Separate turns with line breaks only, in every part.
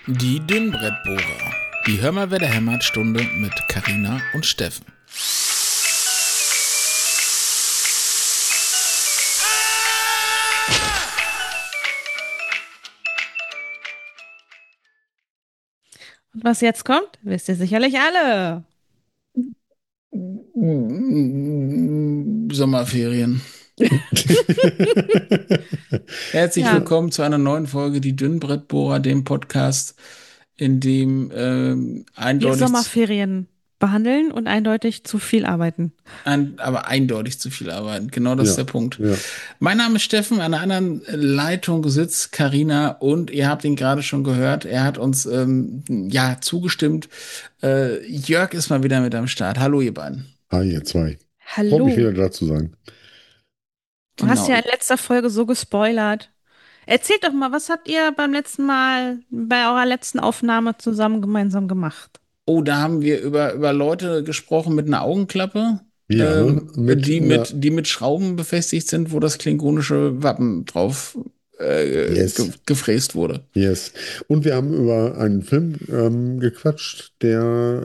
Die Dünnbrettbohrer. Die Hör mal, wer da hämmert Stunde mit Carina und Steffen.
Und was jetzt kommt, wisst ihr sicherlich alle.
Sommerferien. Herzlich
Ja,
willkommen zu einer neuen Folge Die Dünnbrettbohrer, dem Podcast, in dem
wir Sommerferien behandeln und eindeutig zu viel arbeiten.
aber eindeutig zu viel arbeiten. Genau das ist
Ja,
der Punkt.
ja.
Mein Name ist Steffen, an der anderen Leitung sitzt Carina und ihr habt ihn gerade schon gehört. Er hat uns ja zugestimmt. Jörg ist mal wieder mit am Start. Hallo, ihr beiden.
Hi, ihr zwei. Freut mich
Hallo.
wieder da zu sein.
Du hast
Genau.
ja in letzter Folge so gespoilert. Erzählt doch mal, was habt ihr beim letzten Mal bei eurer letzten Aufnahme zusammen gemeinsam gemacht?
Oh, da haben wir über Leute gesprochen mit einer Augenklappe,
Ja, mit einer,
die mit Schrauben befestigt sind, wo das klingonische Wappen drauf
yes,
gefräst wurde.
yes. Und wir haben über einen Film gequatscht, der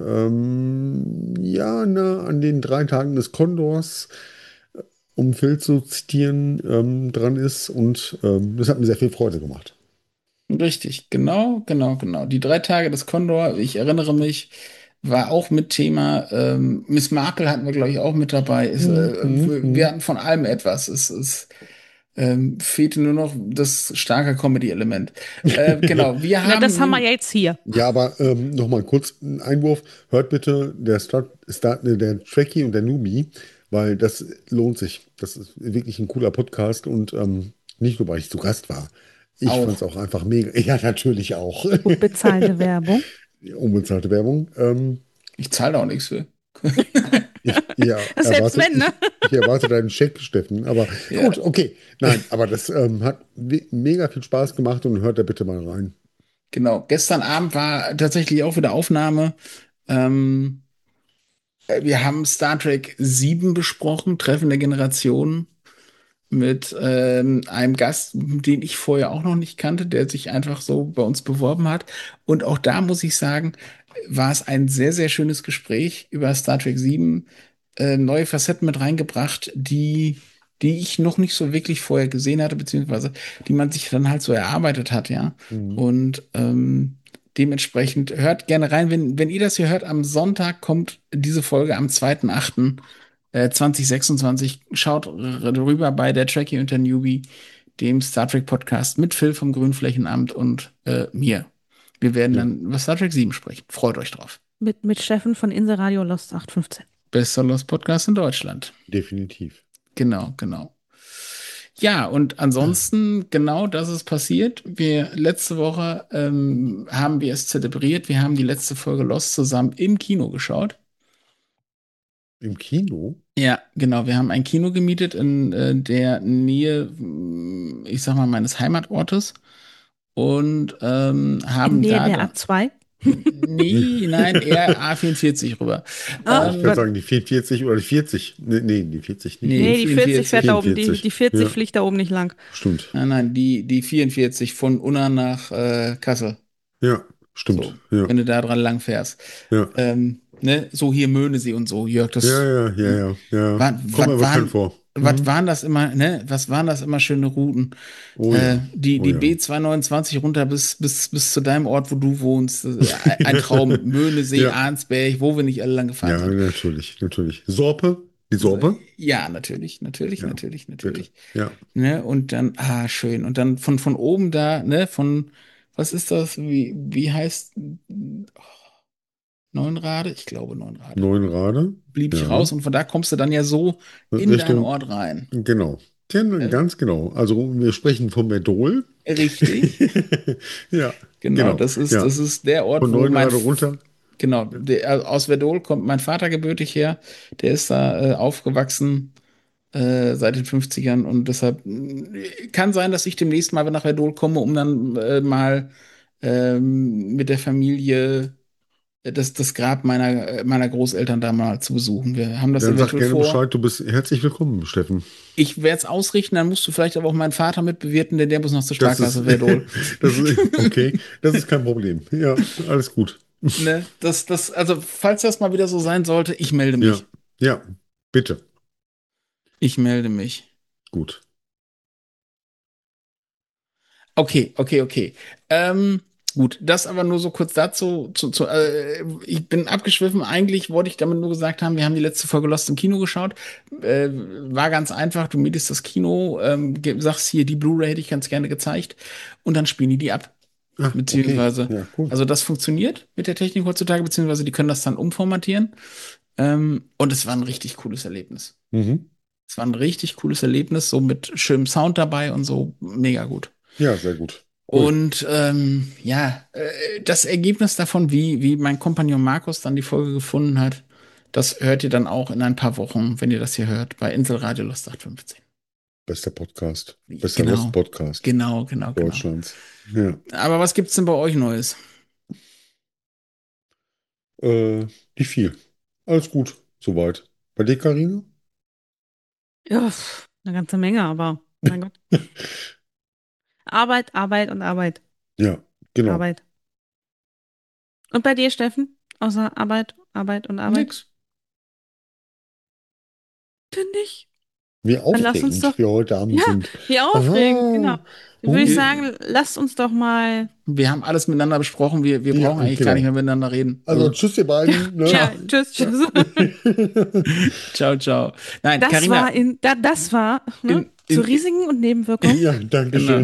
ja nah an den 3 Tagen des Kondors, um Phil zu zitieren, dran ist. Und das hat mir sehr viel Freude gemacht.
Richtig, genau, genau, genau. Die 3 Tage des Kondor, ich erinnere mich, war auch mit Thema. Miss Marple hatten wir, glaube ich, auch mit dabei. Wir
Mhm.
hatten von allem etwas. Es fehlte nur noch das starke Comedy-Element. Genau, wir
Na, das
haben
haben wir ja jetzt hier.
Ja, aber nochmal kurz ein Einwurf. Hört bitte der Trekkie und der Newbie, weil das lohnt sich. Das ist wirklich ein cooler Podcast und nicht nur, weil ich zu Gast war. Ich fand es
auch.
auch einfach mega. Ja, natürlich auch.
Gut bezahlte Werbung.
Unbezahlte Werbung.
Ich zahle da auch nichts für.
Selbst wenn, ne?
Ich erwarte deinen Scheck, Steffen. Aber
Ja,
gut, okay. Nein, aber das hat mega viel Spaß gemacht und hört da bitte mal rein.
genau. Gestern Abend war tatsächlich auch wieder Aufnahme. Ähm, Wir haben Star Trek 7 besprochen, Treffen der Generationen, mit einem Gast, den ich vorher auch noch nicht kannte, der sich einfach so bei uns beworben hat. Und auch da muss ich sagen, war es ein sehr, sehr schönes Gespräch über Star Trek 7, neue Facetten mit reingebracht, die ich noch nicht so wirklich vorher gesehen hatte, beziehungsweise die man sich dann halt so erarbeitet hat, ja.
Mhm.
Und dementsprechend hört gerne rein, wenn ihr das hier hört, am Sonntag kommt diese Folge am 2.8. 2026. Schaut rüber bei der Trekkie und der Newbie, dem Star Trek Podcast mit Phil vom Grünflächenamt und mir. Wir werden
Ja,
dann über Star Trek 7 sprechen. Freut euch drauf.
Mit Steffen von Inseradio Lost 815.
Bester Lost Podcast in Deutschland.
definitiv.
Genau, genau. Ja, und ansonsten, genau das ist passiert. Letzte Woche haben wir es zelebriert. Wir haben die letzte Folge Lost zusammen im Kino geschaut.
Im Kino?
Ja, genau. Wir haben ein Kino gemietet in der Nähe, ich sag mal, meines Heimatortes und
In
haben
Nähe
da
der
dann.
A2.
Nee, nein, eher A44 rüber.
Ach
Ich würde
Gott.
sagen, die 44 oder die 40. Nee, die 40 nicht.
Nee,
Nee, die 40 fährt da oben,
44.
die 40
Ja,
fliegt da oben nicht lang.
stimmt.
Nein, nein, die 44 von Unna nach Kassel.
Ja,
So,
stimmt. Ja,
wenn du da dran lang fährst.
ja.
Ne, so hier Möhnesee und so, Jörg,
Ja,
das.
ja, ja,
Ne?
ja, ja. Kommt mir bekannt
Waren,
vor.
was
Mhm.
waren das immer, ne? Was waren das immer schöne Routen?
Oh ja, oh
Die
ja.
B229 runter bis zu deinem Ort, wo du wohnst. Das ist ein Traum. Möhnesee,
Ja,
Arnsberg, wo wir nicht alle lang gefahren
ja,
sind.
natürlich, natürlich. Sorpe? Die
So,
Sorpe?
ja, natürlich, natürlich,
Ja,
natürlich,
bitte.
natürlich.
Ja.
Ne? Und dann, schön. Und dann von oben da, ne, was ist das? Wie heißt Neunrade? Ich glaube Neunrade.
Neunrade?
Blieb ich
Ja.
raus und von da kommst du dann ja so in deinen
Richtung,
Ort rein.
genau.
Ne?
Ganz genau. Also wir sprechen vom Merdol.
Richtig.
Ja,
Genau,
genau. Ja.
das ist der
Von
Ort, wo
Neunrade runter.
genau, aus Verdol kommt mein Vater gebürtig her. Der ist da aufgewachsen seit den 50ern und deshalb kann sein, dass ich demnächst mal nach Verdol komme, um dann mal mit der Familie das Grab meiner Großeltern da mal zu besuchen. Wir haben das
Dann sag
eventuell
gerne
vor.
Bescheid, du bist herzlich willkommen, Steffen.
Ich werde es ausrichten, dann musst du vielleicht aber auch meinen Vater mitbewirten, denn der muss noch zur
Das ist,
Sparkasse Verdol.
das ist, okay, das ist kein Problem. Ja, alles gut.
Ne, also, falls das mal wieder so sein sollte, ich melde
Ja,
mich.
ja, bitte.
Ich melde mich.
Gut.
Okay, okay, okay. Gut, das aber nur so kurz dazu. Ich bin abgeschwiffen. Eigentlich wollte ich damit nur gesagt haben, wir haben die letzte Folge Lost im Kino geschaut. War ganz einfach. Du mietest das Kino, sagst hier, die Blu-ray hätte ich ganz gerne gezeigt. Und dann spielen die ab.
Ah, okay.
Beziehungsweise,
Ja, cool.
also das funktioniert mit der Technik heutzutage, beziehungsweise die können das dann umformatieren. Und es war ein richtig cooles Erlebnis.
Mhm.
Es war ein richtig cooles Erlebnis, so mit schönem Sound dabei und so. Mega gut.
Ja, sehr gut. Cool.
Und ja, das Ergebnis davon, wie mein Kompagnon Markus dann die Folge gefunden hat, das hört ihr dann auch in ein paar Wochen, wenn ihr das hier hört, bei Inselradio Lust 815.
Bester Podcast. Bester
Genau,
Lost-Podcast
genau.
Deutschlands. Ja.
Aber was gibt's denn bei euch Neues?
Nicht viel. Alles gut, soweit. Bei dir, Karina?
Ja, eine ganze Menge, aber mein Gott. Arbeit, Arbeit und Arbeit.
Ja, genau.
Arbeit. Und bei dir, Steffen? Außer Arbeit, Arbeit und Arbeit?
Nix.
Finde ich.
Wie
Dann lass uns doch.
aufregend wir heute Abend
Ja,
sind.
wie aufregend, genau.
Aha.
Dann würde ich
Wir,
sagen, lasst uns doch mal.
wir haben alles miteinander besprochen. Wir
Ja,
brauchen eigentlich gar nicht
genau.
mehr miteinander reden.
Also,
Also,
tschüss, ihr beiden. Ne?
Ja, tschüss, tschüss.
ciao. Nein,
Das war
Carina,
das war, ne, zu
in,
Risiken und Nebenwirkungen.
Ja, danke
genau.
schön.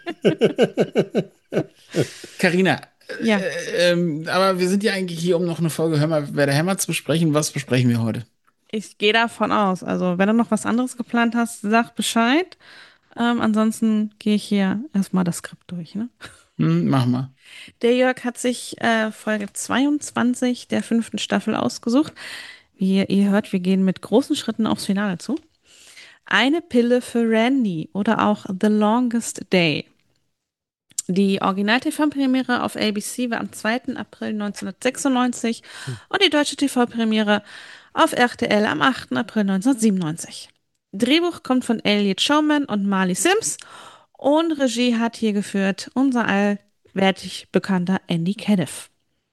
Carina,
Ja,
aber wir sind ja eigentlich hier, um noch eine Folge Hör mal, wer der Hämmert zu besprechen. Was besprechen wir heute?
ich gehe davon aus. Also, wenn du noch was anderes geplant hast, sag Bescheid. Ansonsten gehe ich hier erstmal das Skript durch, ne?
Mach mal.
Der Jörg hat sich Folge 22 der 5. Staffel ausgesucht. Wie ihr hört, wir gehen mit großen Schritten aufs Finale zu. Eine Pille für Randy oder auch The Longest Day. Die Original-TV-Premiere auf ABC war am 2. April 1996 und die deutsche TV-Premiere auf RTL am 8. April 1997. Drehbuch kommt von Elliot Showman und Marley Sims und Regie hat hier geführt unser allwärtig bekannter Andy Cadiff.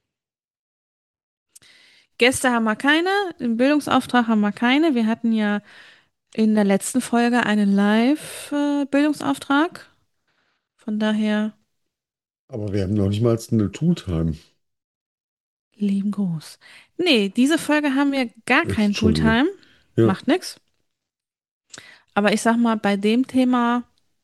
Gäste haben wir keine, im Bildungsauftrag haben wir keine. Wir hatten ja in der letzten Folge einen Live-Bildungsauftrag. Von daher
Aber wir haben noch nicht mal eine Tooltime.
lieben Gruß. Nee, diese Folge haben wir gar keinen
Entschuldigung.
Tooltime.
Ja,
Macht nix. Aber ich sag mal, bei dem Thema,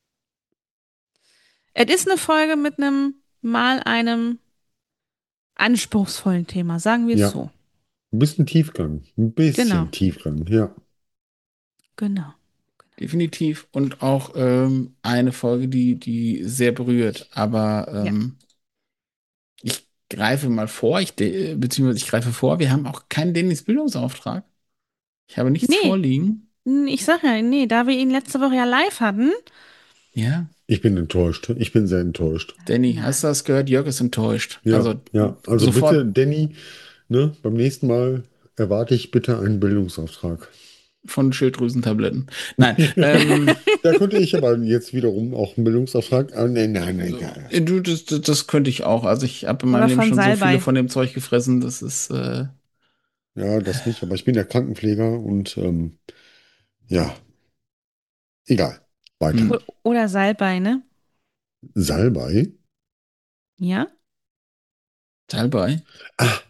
es ist eine Folge mit einem anspruchsvollen Thema, sagen wir es
ja.
so.
Ein bisschen Tiefgang. Ein
Genau,
bisschen Tiefgang, ja.
genau.
Definitiv. Und auch eine Folge, die sehr berührt. Aber
Ja.
ich greife mal vor, beziehungsweise ich greife vor, wir haben auch keinen Dennis Bildungsauftrag. Ich habe nichts
Nee,
vorliegen.
ich sag ja, nee, da wir ihn letzte Woche ja live hatten.
Ja,
Ich bin enttäuscht. Ich bin sehr enttäuscht.
Danny,
Nein.
hast du das gehört? Jörg ist enttäuscht.
Ja,
Also
ja. Also
sofort.
bitte, Danny, ne, beim nächsten Mal erwarte ich bitte einen Bildungsauftrag.
Von Schilddrüsentabletten. Nein,
Da könnte ich aber jetzt wiederum auch einen Bildungsauftrag. Nein, egal.
das könnte ich auch. Also ich habe in meinem
Oder
Leben
von
schon so
Salbei.
viele von dem Zeug gefressen. Das ist
Ja, das nicht, aber ich bin ja Krankenpfleger und ja, egal. Weiter.
hm,
Oder Salbei, ne?
Salbei?
Ja?
Salbei.
Ah,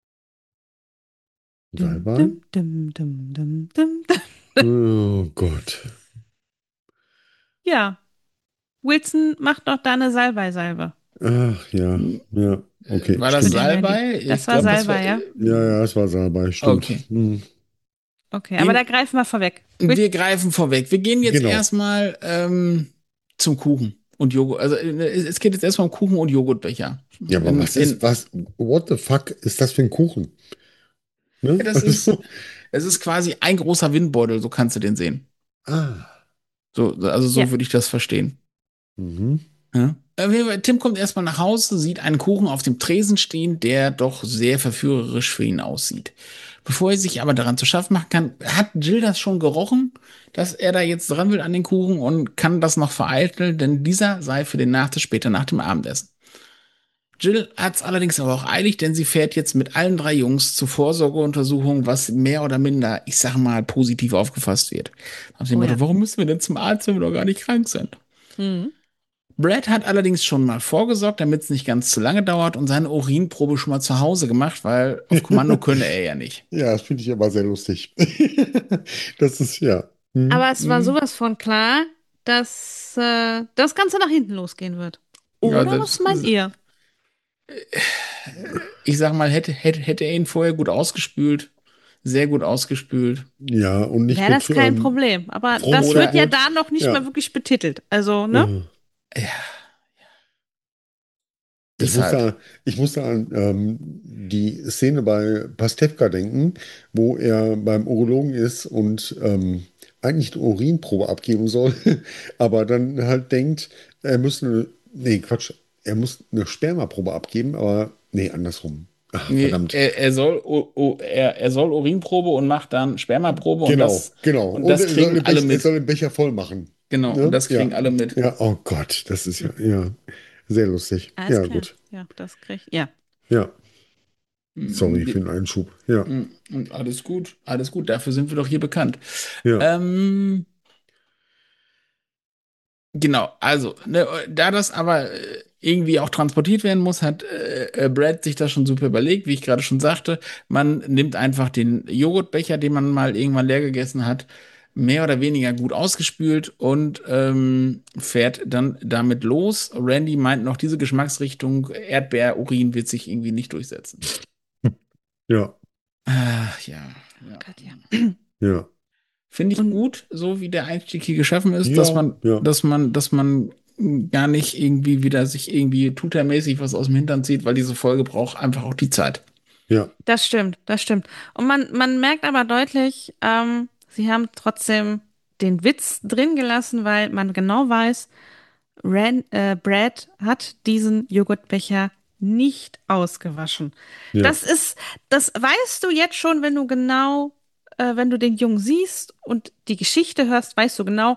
Dum,
Salbei?
dum, dum, dum, dum, dum, dum.
Oh Gott.
Ja. Wilson macht doch da eine Salbei-Salbe
Ach ja,
Hm,
ja, okay,
War das
für den
stimmt.
Randy.
Salbei?
Das
Ich
war
glaube, das war.
Salbei, ja?
Ja, es war Salbei, stimmt.
Okay.
Hm.
Okay, aber da greifen wir vorweg.
Wir greifen vorweg. Wir gehen jetzt
Genau.
erstmal zum Kuchen und Joghurt. Also es geht jetzt erstmal um Kuchen und Joghurtbecher.
Ja, aber what the fuck ist das für ein Kuchen? Ne?
Das ist, es ist quasi ein großer Windbeutel, so kannst du den sehen.
Ah.
So, also
Ja.
so würde ich das verstehen.
Mhm.
Ja? Tim kommt erstmal nach Hause, sieht einen Kuchen auf dem Tresen stehen, der doch sehr verführerisch für ihn aussieht. Bevor er sich aber daran zu schaffen machen kann, hat Jill das schon gerochen, dass er da jetzt dran will an den Kuchen und kann das noch vereiteln, denn dieser sei für den Nachtisch später nach dem Abendessen. Jill hat's allerdings aber auch eilig, denn sie fährt jetzt mit allen drei Jungs zur Vorsorgeuntersuchung, was mehr oder minder, ich sag mal, positiv aufgefasst wird. Nach dem
Oh
Motto,
ja.
warum müssen wir denn zum Arzt, wenn wir doch gar nicht krank sind?
Mhm.
Brad hat allerdings schon mal vorgesorgt, damit es nicht ganz zu lange dauert und seine Urinprobe schon mal zu Hause gemacht, weil auf Kommando könne er ja nicht.
Ja, das finde ich aber sehr lustig. Das ist ja.
Aber
Hm,
es war sowas von klar, dass das Ganze nach hinten losgehen wird.
Ja,
Oder was meint ihr?
ich sag mal, hätte er ihn vorher gut ausgespült, sehr gut ausgespült.
ja, und nicht
Wäre
mit
das kein Problem. Aber das wird ja
Fruchtjoghurt.
da noch nicht
Ja.
mal wirklich betitelt. Also, ne?
Mhm.
Ja,
Ich muss
deshalb.
da, ich muss da an die Szene bei Pastewka denken, wo er beim Urologen ist und eigentlich eine Urinprobe abgeben soll, aber dann halt denkt, er muss nee, Quatsch, er muss eine Spermaprobe abgeben, aber nee, andersrum. Ach,
Nee,
verdammt.
er soll Urinprobe und macht dann Spermaprobe
Genau, genau.
und
Und
das kriegen alle
Er
mit.
soll den Becher voll machen.
Genau, und
Ne?
das kriegen
Ja.
alle mit.
Ja, oh Gott, das ist ja, ja, sehr lustig.
Alles
Ja,
klar.
gut.
Ja, das krieg ich. Ja.
Ja, sorry für
Mm,
den Einschub. Ja,
Und alles gut, dafür sind wir doch hier bekannt.
ja,
Ähm, genau, also, ne, da das aber irgendwie auch transportiert werden muss, hat Brad sich das schon super überlegt, wie ich gerade schon sagte. Man nimmt einfach den Joghurtbecher, den man mal irgendwann leer gegessen hat, mehr oder weniger gut ausgespült und fährt dann damit los. Randy meint noch, diese Geschmacksrichtung Erdbeerurin wird sich irgendwie nicht durchsetzen.
ja,
Ja,
Oh
ja.
Gott, ja.
ja,
Finde ich
Und
gut, so wie der Einstieg hier geschaffen ist,
ja, ja,
dass man gar nicht irgendwie wieder sich irgendwie tutermäßig was aus dem Hintern zieht, weil diese Folge braucht einfach auch die Zeit.
ja,
das stimmt, das stimmt. Und man merkt aber deutlich, sie haben trotzdem den Witz drin gelassen, weil man genau weiß, Brad hat diesen Joghurtbecher nicht ausgewaschen.
ja,
Das ist, das weißt du jetzt schon, wenn du genau, wenn du den Jungen siehst und die Geschichte hörst, weißt du genau,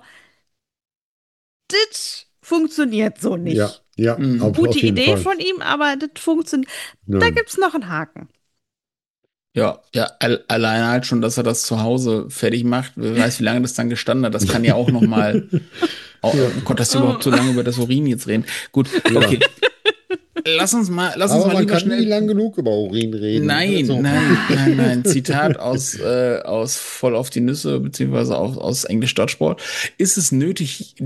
das funktioniert so
ja,
nicht.
ja,
Mhm.
Gute
auf jeden
Idee
Fall.
von ihm, aber das funktioniert. Da
Nein.
gibt's noch einen Haken.
Ja, ja, alleine halt schon, dass er das zu Hause fertig macht. Wer weiß, wie lange das dann gestanden hat. Das kann ja auch noch mal. Oh,
Ja,
oh Gott, dass wir überhaupt
Oh.
so lange über das Urin jetzt reden. Gut,
ja.
okay. Lass uns
Aber
mal
man
lieber
kann nie
schnell.
lang genug über Urin reden.
Nein,
Also.
nein. Zitat aus Voll auf die Nüsse, beziehungsweise aus Englisch Dodgeball. Ist es nötig,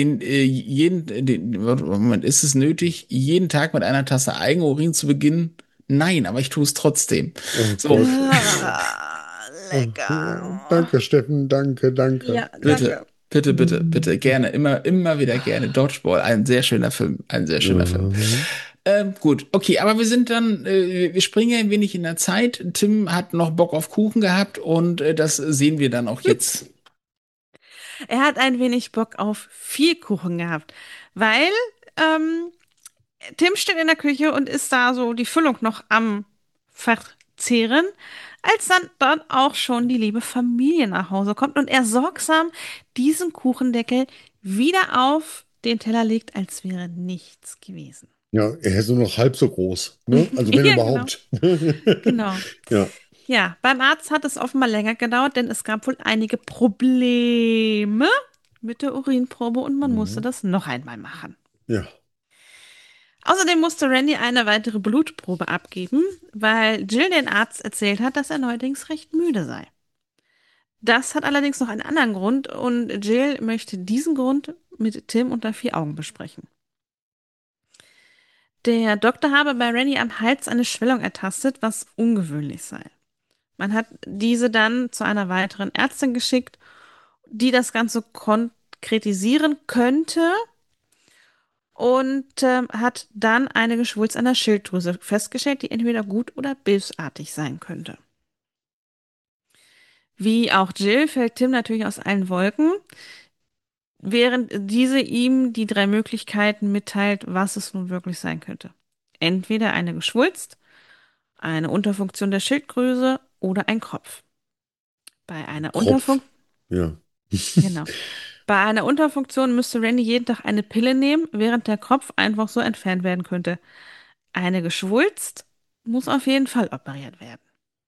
ist es nötig, jeden Tag mit einer Tasse Eigenurin zu beginnen? Nein, aber ich tue es trotzdem.
Oh
So,
Gott.
Ah, lecker.
Danke, Steffen, danke, danke.
Ja, danke.
bitte, gerne, immer wieder gerne. Dodgeball, ein sehr schöner Film, ein sehr schöner Film.
Mhm.
Gut, okay, aber wir sind dann, wir springen ein wenig in der Zeit. Tim hat noch Bock auf Kuchen gehabt und das sehen wir dann auch jetzt.
Er hat ein wenig Bock auf viel Kuchen gehabt, weil ähm, Tim steht in der Küche und ist da so die Füllung noch am Verzehren, als dann dort auch schon die liebe Familie nach Hause kommt und er sorgsam diesen Kuchendeckel wieder auf den Teller legt, als wäre nichts gewesen.
Ja, er ist nur noch halb so groß. Ne? Also wenn
Ja, genau.
überhaupt.
Genau.
Ja,
Ja, beim Arzt hat es offenbar länger gedauert, denn es gab wohl einige Probleme mit der Urinprobe und man musste
mhm.
das noch einmal machen.
Ja,
Außerdem musste Randy eine weitere Blutprobe abgeben, weil Jill den Arzt erzählt hat, dass er neuerdings recht müde sei. Das hat allerdings noch einen anderen Grund und Jill möchte diesen Grund mit Tim unter vier Augen besprechen. Der Doktor habe bei Randy am Hals eine Schwellung ertastet, was ungewöhnlich sei. Man hat diese dann zu einer weiteren Ärztin geschickt, die das Ganze konkretisieren könnte und hat dann eine Geschwulst an der Schilddrüse festgestellt, die entweder gut oder bösartig sein könnte. Wie auch Jill fällt Tim natürlich aus allen Wolken. während diese ihm die drei Möglichkeiten mitteilt, was es nun wirklich sein könnte. Entweder eine Geschwulst, eine Unterfunktion der Schilddrüse oder ein Kropf. Bei einer
Kropf.
Unterfunktion,
Ja.
genau. Bei einer Unterfunktion müsste Randy jeden Tag eine Pille nehmen, während der Kropf einfach so entfernt werden könnte. Eine Geschwulst muss auf jeden Fall operiert werden.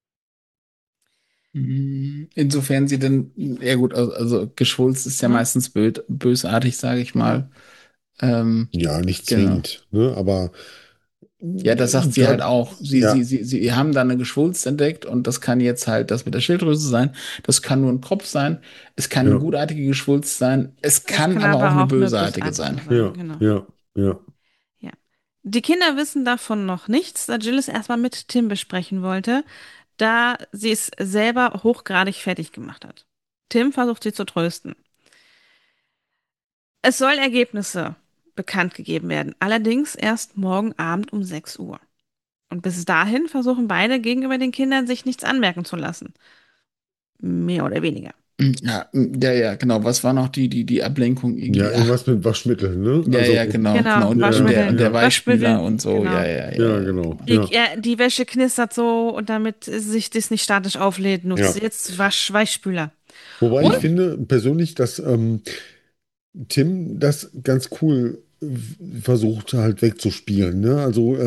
Insofern sie denn, ja gut, also Geschwulst ist ja
Hm?
meistens bösartig, sage ich
Genau.
mal. Ähm,
Ja, nicht
genau.
zwingend, ne? Aber
Ja, das sagt sie halt
gerade,
auch.
ja,
Sie haben da eine Geschwulst entdeckt und das kann jetzt halt das mit der Schilddrüse sein. Das kann nur ein Kopf sein. Es kann eine
ja,
gutartige Geschwulst sein. Es
Es
kann
kann
aber auch
aber
eine
auch eine
bösartige
bösartige
sein.
sein,
ja,
genau.
ja, ja.
Ja. Die Kinder wissen davon noch nichts, da Jill es erstmal mit Tim besprechen wollte, da sie es selber hochgradig fertig gemacht hat. Tim versucht sie zu trösten. Es soll Ergebnisse bekannt gegeben werden, allerdings erst morgen Abend um 6 Uhr. Und bis dahin versuchen beide gegenüber den Kindern sich nichts anmerken zu lassen. Mehr oder weniger.
Ja, genau. Was war noch die Ablenkung
Ja,
irgendwie? Ach,
irgendwas mit Waschmittel, ne?
ja,
Also,
ja, genau.
Genau,
ja,
Und der
Waschmittel,
Weichspüler
Waschmittel,
und so.
genau.
ja, genau,
Genau.
ja,
Die Wäsche knistert so und damit sich das nicht statisch auflädt, nutzt
ja.
sie jetzt Weichspüler.
Wobei ich
Und
Genau.
finde persönlich, dass Tim das ganz cool versucht halt wegzuspielen, ne? Also,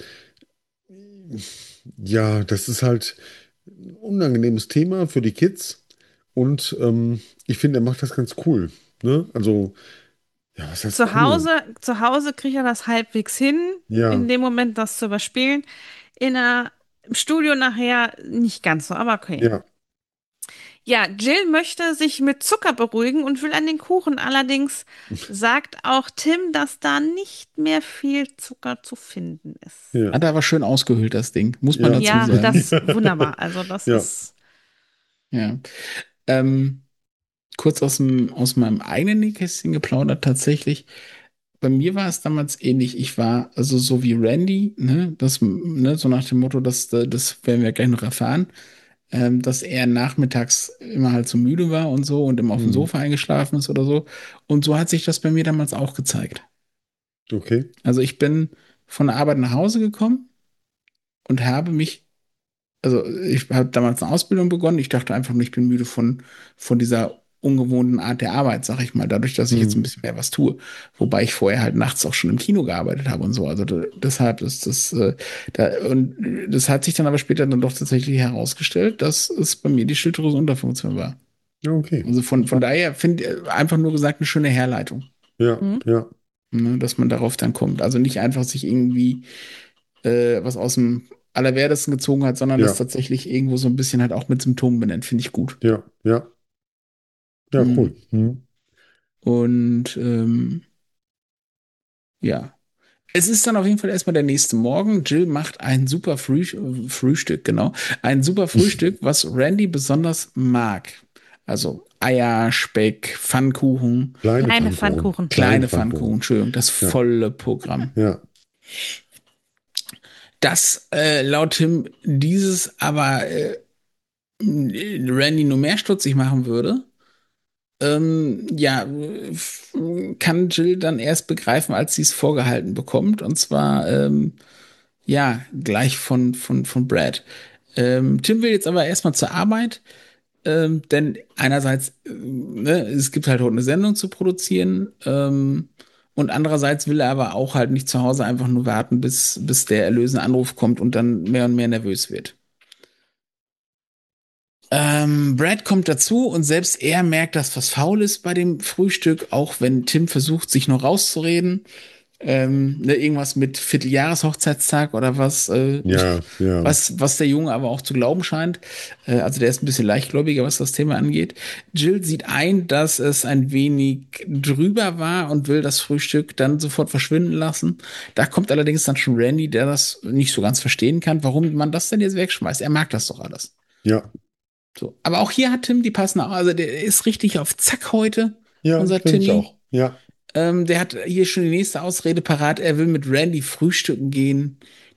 ja, das ist halt ein unangenehmes Thema für die Kids und ich finde, er macht das ganz cool, ne? Also, ja, was heißt cool?
zu Hause kriegt er das halbwegs hin, in
Ja,
dem Moment das zu überspielen. Im Studio nachher nicht ganz so, aber okay.
ja,
Ja, Jill möchte sich mit Zucker beruhigen und will an den Kuchen. Allerdings sagt auch Tim, dass da nicht mehr viel Zucker zu finden ist.
ja,
Hat er aber schön ausgehöhlt, das Ding. Muss man
ja,
dazu
Ja,
sagen.
das wunderbar. Also das
ja,
ist
Ja. Ähm, kurz aus meinem eigenen Nähkästchen geplaudert, tatsächlich. Bei mir war es damals ähnlich. Ich war also so wie Randy, ne, so nach dem Motto, das werden wir gleich noch erfahren, dass er nachmittags immer halt so müde war und so und immer auf dem
hm,
Sofa eingeschlafen ist oder so. Und so hat sich das bei mir damals auch gezeigt.
okay,
Also ich bin von der Arbeit nach Hause gekommen und habe mich also ich habe damals eine Ausbildung begonnen. Ich dachte einfach nur, ich bin müde von dieser ungewohnten Art der Arbeit, sag ich mal, dadurch, dass ich jetzt ein
hm,
bisschen mehr was tue. Wobei ich vorher halt nachts auch schon im Kino gearbeitet habe und so. Also deshalb ist das hat sich dann aber später dann doch tatsächlich herausgestellt, dass es bei mir die Schilddrüsenunterfunktion war.
ja, okay,
Also von daher finde einfach nur gesagt eine schöne Herleitung,
ja,
hm?
ja,
ne, dass man darauf dann kommt. Also nicht einfach sich irgendwie was aus dem Allerwertesten gezogen hat, sondern das
ja,
tatsächlich irgendwo so ein bisschen halt auch mit Symptomen benennt, finde ich gut.
ja, ja, ja,
Mhm.
cool, hm,
Und ja. Es ist dann auf jeden Fall erstmal der nächste Morgen. Jill macht ein super Frühstück, genau. Ein super Frühstück, was Randy besonders mag. Also Eier, Speck, Pfannkuchen,
kleine
Kleine
Pfannkuchen,
Pfannkuchen.
kleine
kleine Pfannkuchen,
Pfannkuchen,
Entschuldigung, das
ja,
volle Programm.
ja,
Das laut Tim dieses aber Randy nur mehr stutzig machen würde. Ja, kann Jill dann erst begreifen, als sie es vorgehalten bekommt. Und zwar, ja, gleich von Brad. Tim will jetzt aber erstmal zur Arbeit, denn einerseits, ne, es gibt halt heute eine Sendung zu produzieren, und andererseits will er aber auch halt nicht zu Hause einfach nur warten, bis der erlösende Anruf kommt und dann mehr und mehr nervös wird. Brad kommt dazu und selbst er merkt, dass was faul ist bei dem Frühstück, auch wenn Tim versucht, sich noch rauszureden. Ne, irgendwas mit Vierteljahreshochzeitstag oder was,
ja, ja,
was der Junge aber auch zu glauben scheint. Also der ist ein bisschen leichtgläubiger, was das Thema angeht. Jill sieht ein, dass es ein wenig drüber war und will das Frühstück dann sofort verschwinden lassen. Da kommt allerdings dann schon Randy, der das nicht so ganz verstehen kann, warum man das denn jetzt wegschmeißt. Er mag das doch alles.
ja,
So. Aber auch hier hat Tim die passende, also der ist richtig auf Zack heute,
ja,
unser
finde ich
Timmy.
auch, ja,
Der hat hier schon die nächste Ausrede parat. Er will mit Randy frühstücken gehen.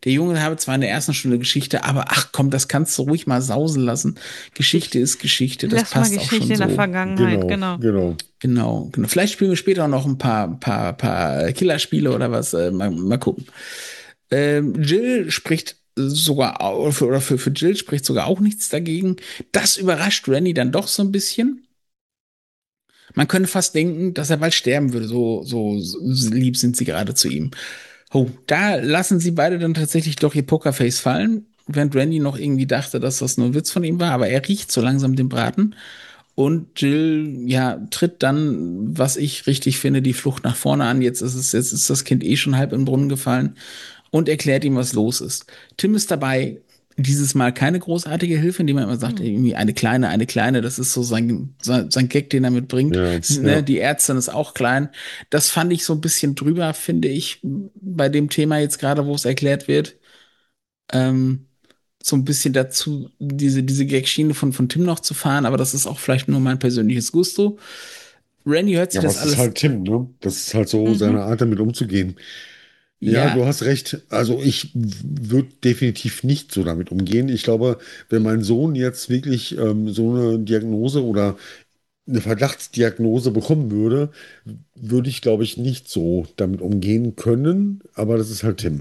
der Junge habe zwar in der ersten Stunde Geschichte, aber ach komm, das kannst du ruhig mal sausen lassen. Geschichte ist Geschichte, das
Lass mal
passt auch
Geschichte
schon
in der
so.
Vergangenheit,
Genau,
genau.
genau.
Genau, genau. Vielleicht spielen wir später auch noch ein paar Killerspiele oder was. Mal gucken. Jill spricht sogar, oder für Jill spricht sogar auch nichts dagegen. Das überrascht Randy dann doch so ein bisschen. Man könnte fast denken, dass er bald sterben würde. So lieb sind sie gerade zu ihm. Oh, da lassen sie beide dann tatsächlich doch ihr Pokerface fallen, während Randy noch irgendwie dachte, dass das nur ein Witz von ihm war, aber er riecht so langsam den Braten. Und Jill, ja, tritt dann, was ich richtig finde, die Flucht nach vorne an. Jetzt ist das Kind eh schon halb in den Brunnen gefallen und erklärt ihm, was los ist. Tim ist dabei dieses Mal keine großartige Hilfe, indem er immer sagt,
Hm.
irgendwie eine kleine, das ist so sein Gag, den er mitbringt.
Ja,
Ne,
ja.
die Ärztin ist auch klein. Das fand ich so ein bisschen drüber, finde ich, bei dem Thema jetzt gerade, wo es erklärt wird. Ähm, so ein bisschen dazu, diese Gag-Schiene von Tim noch zu fahren, aber das ist auch vielleicht nur mein persönliches Gusto. Randy hört
Ja,
sich
aber
das
es ist
alles,
halt Tim, ne? Das ist halt so
Mhm.
seine Art, damit umzugehen. Ja,
ja,
du hast recht. Also ich würde definitiv nicht so damit umgehen. Ich glaube, wenn mein Sohn jetzt wirklich so eine Diagnose oder eine Verdachtsdiagnose bekommen würde, würde ich, glaube ich, nicht so damit umgehen können. Aber das ist halt Tim.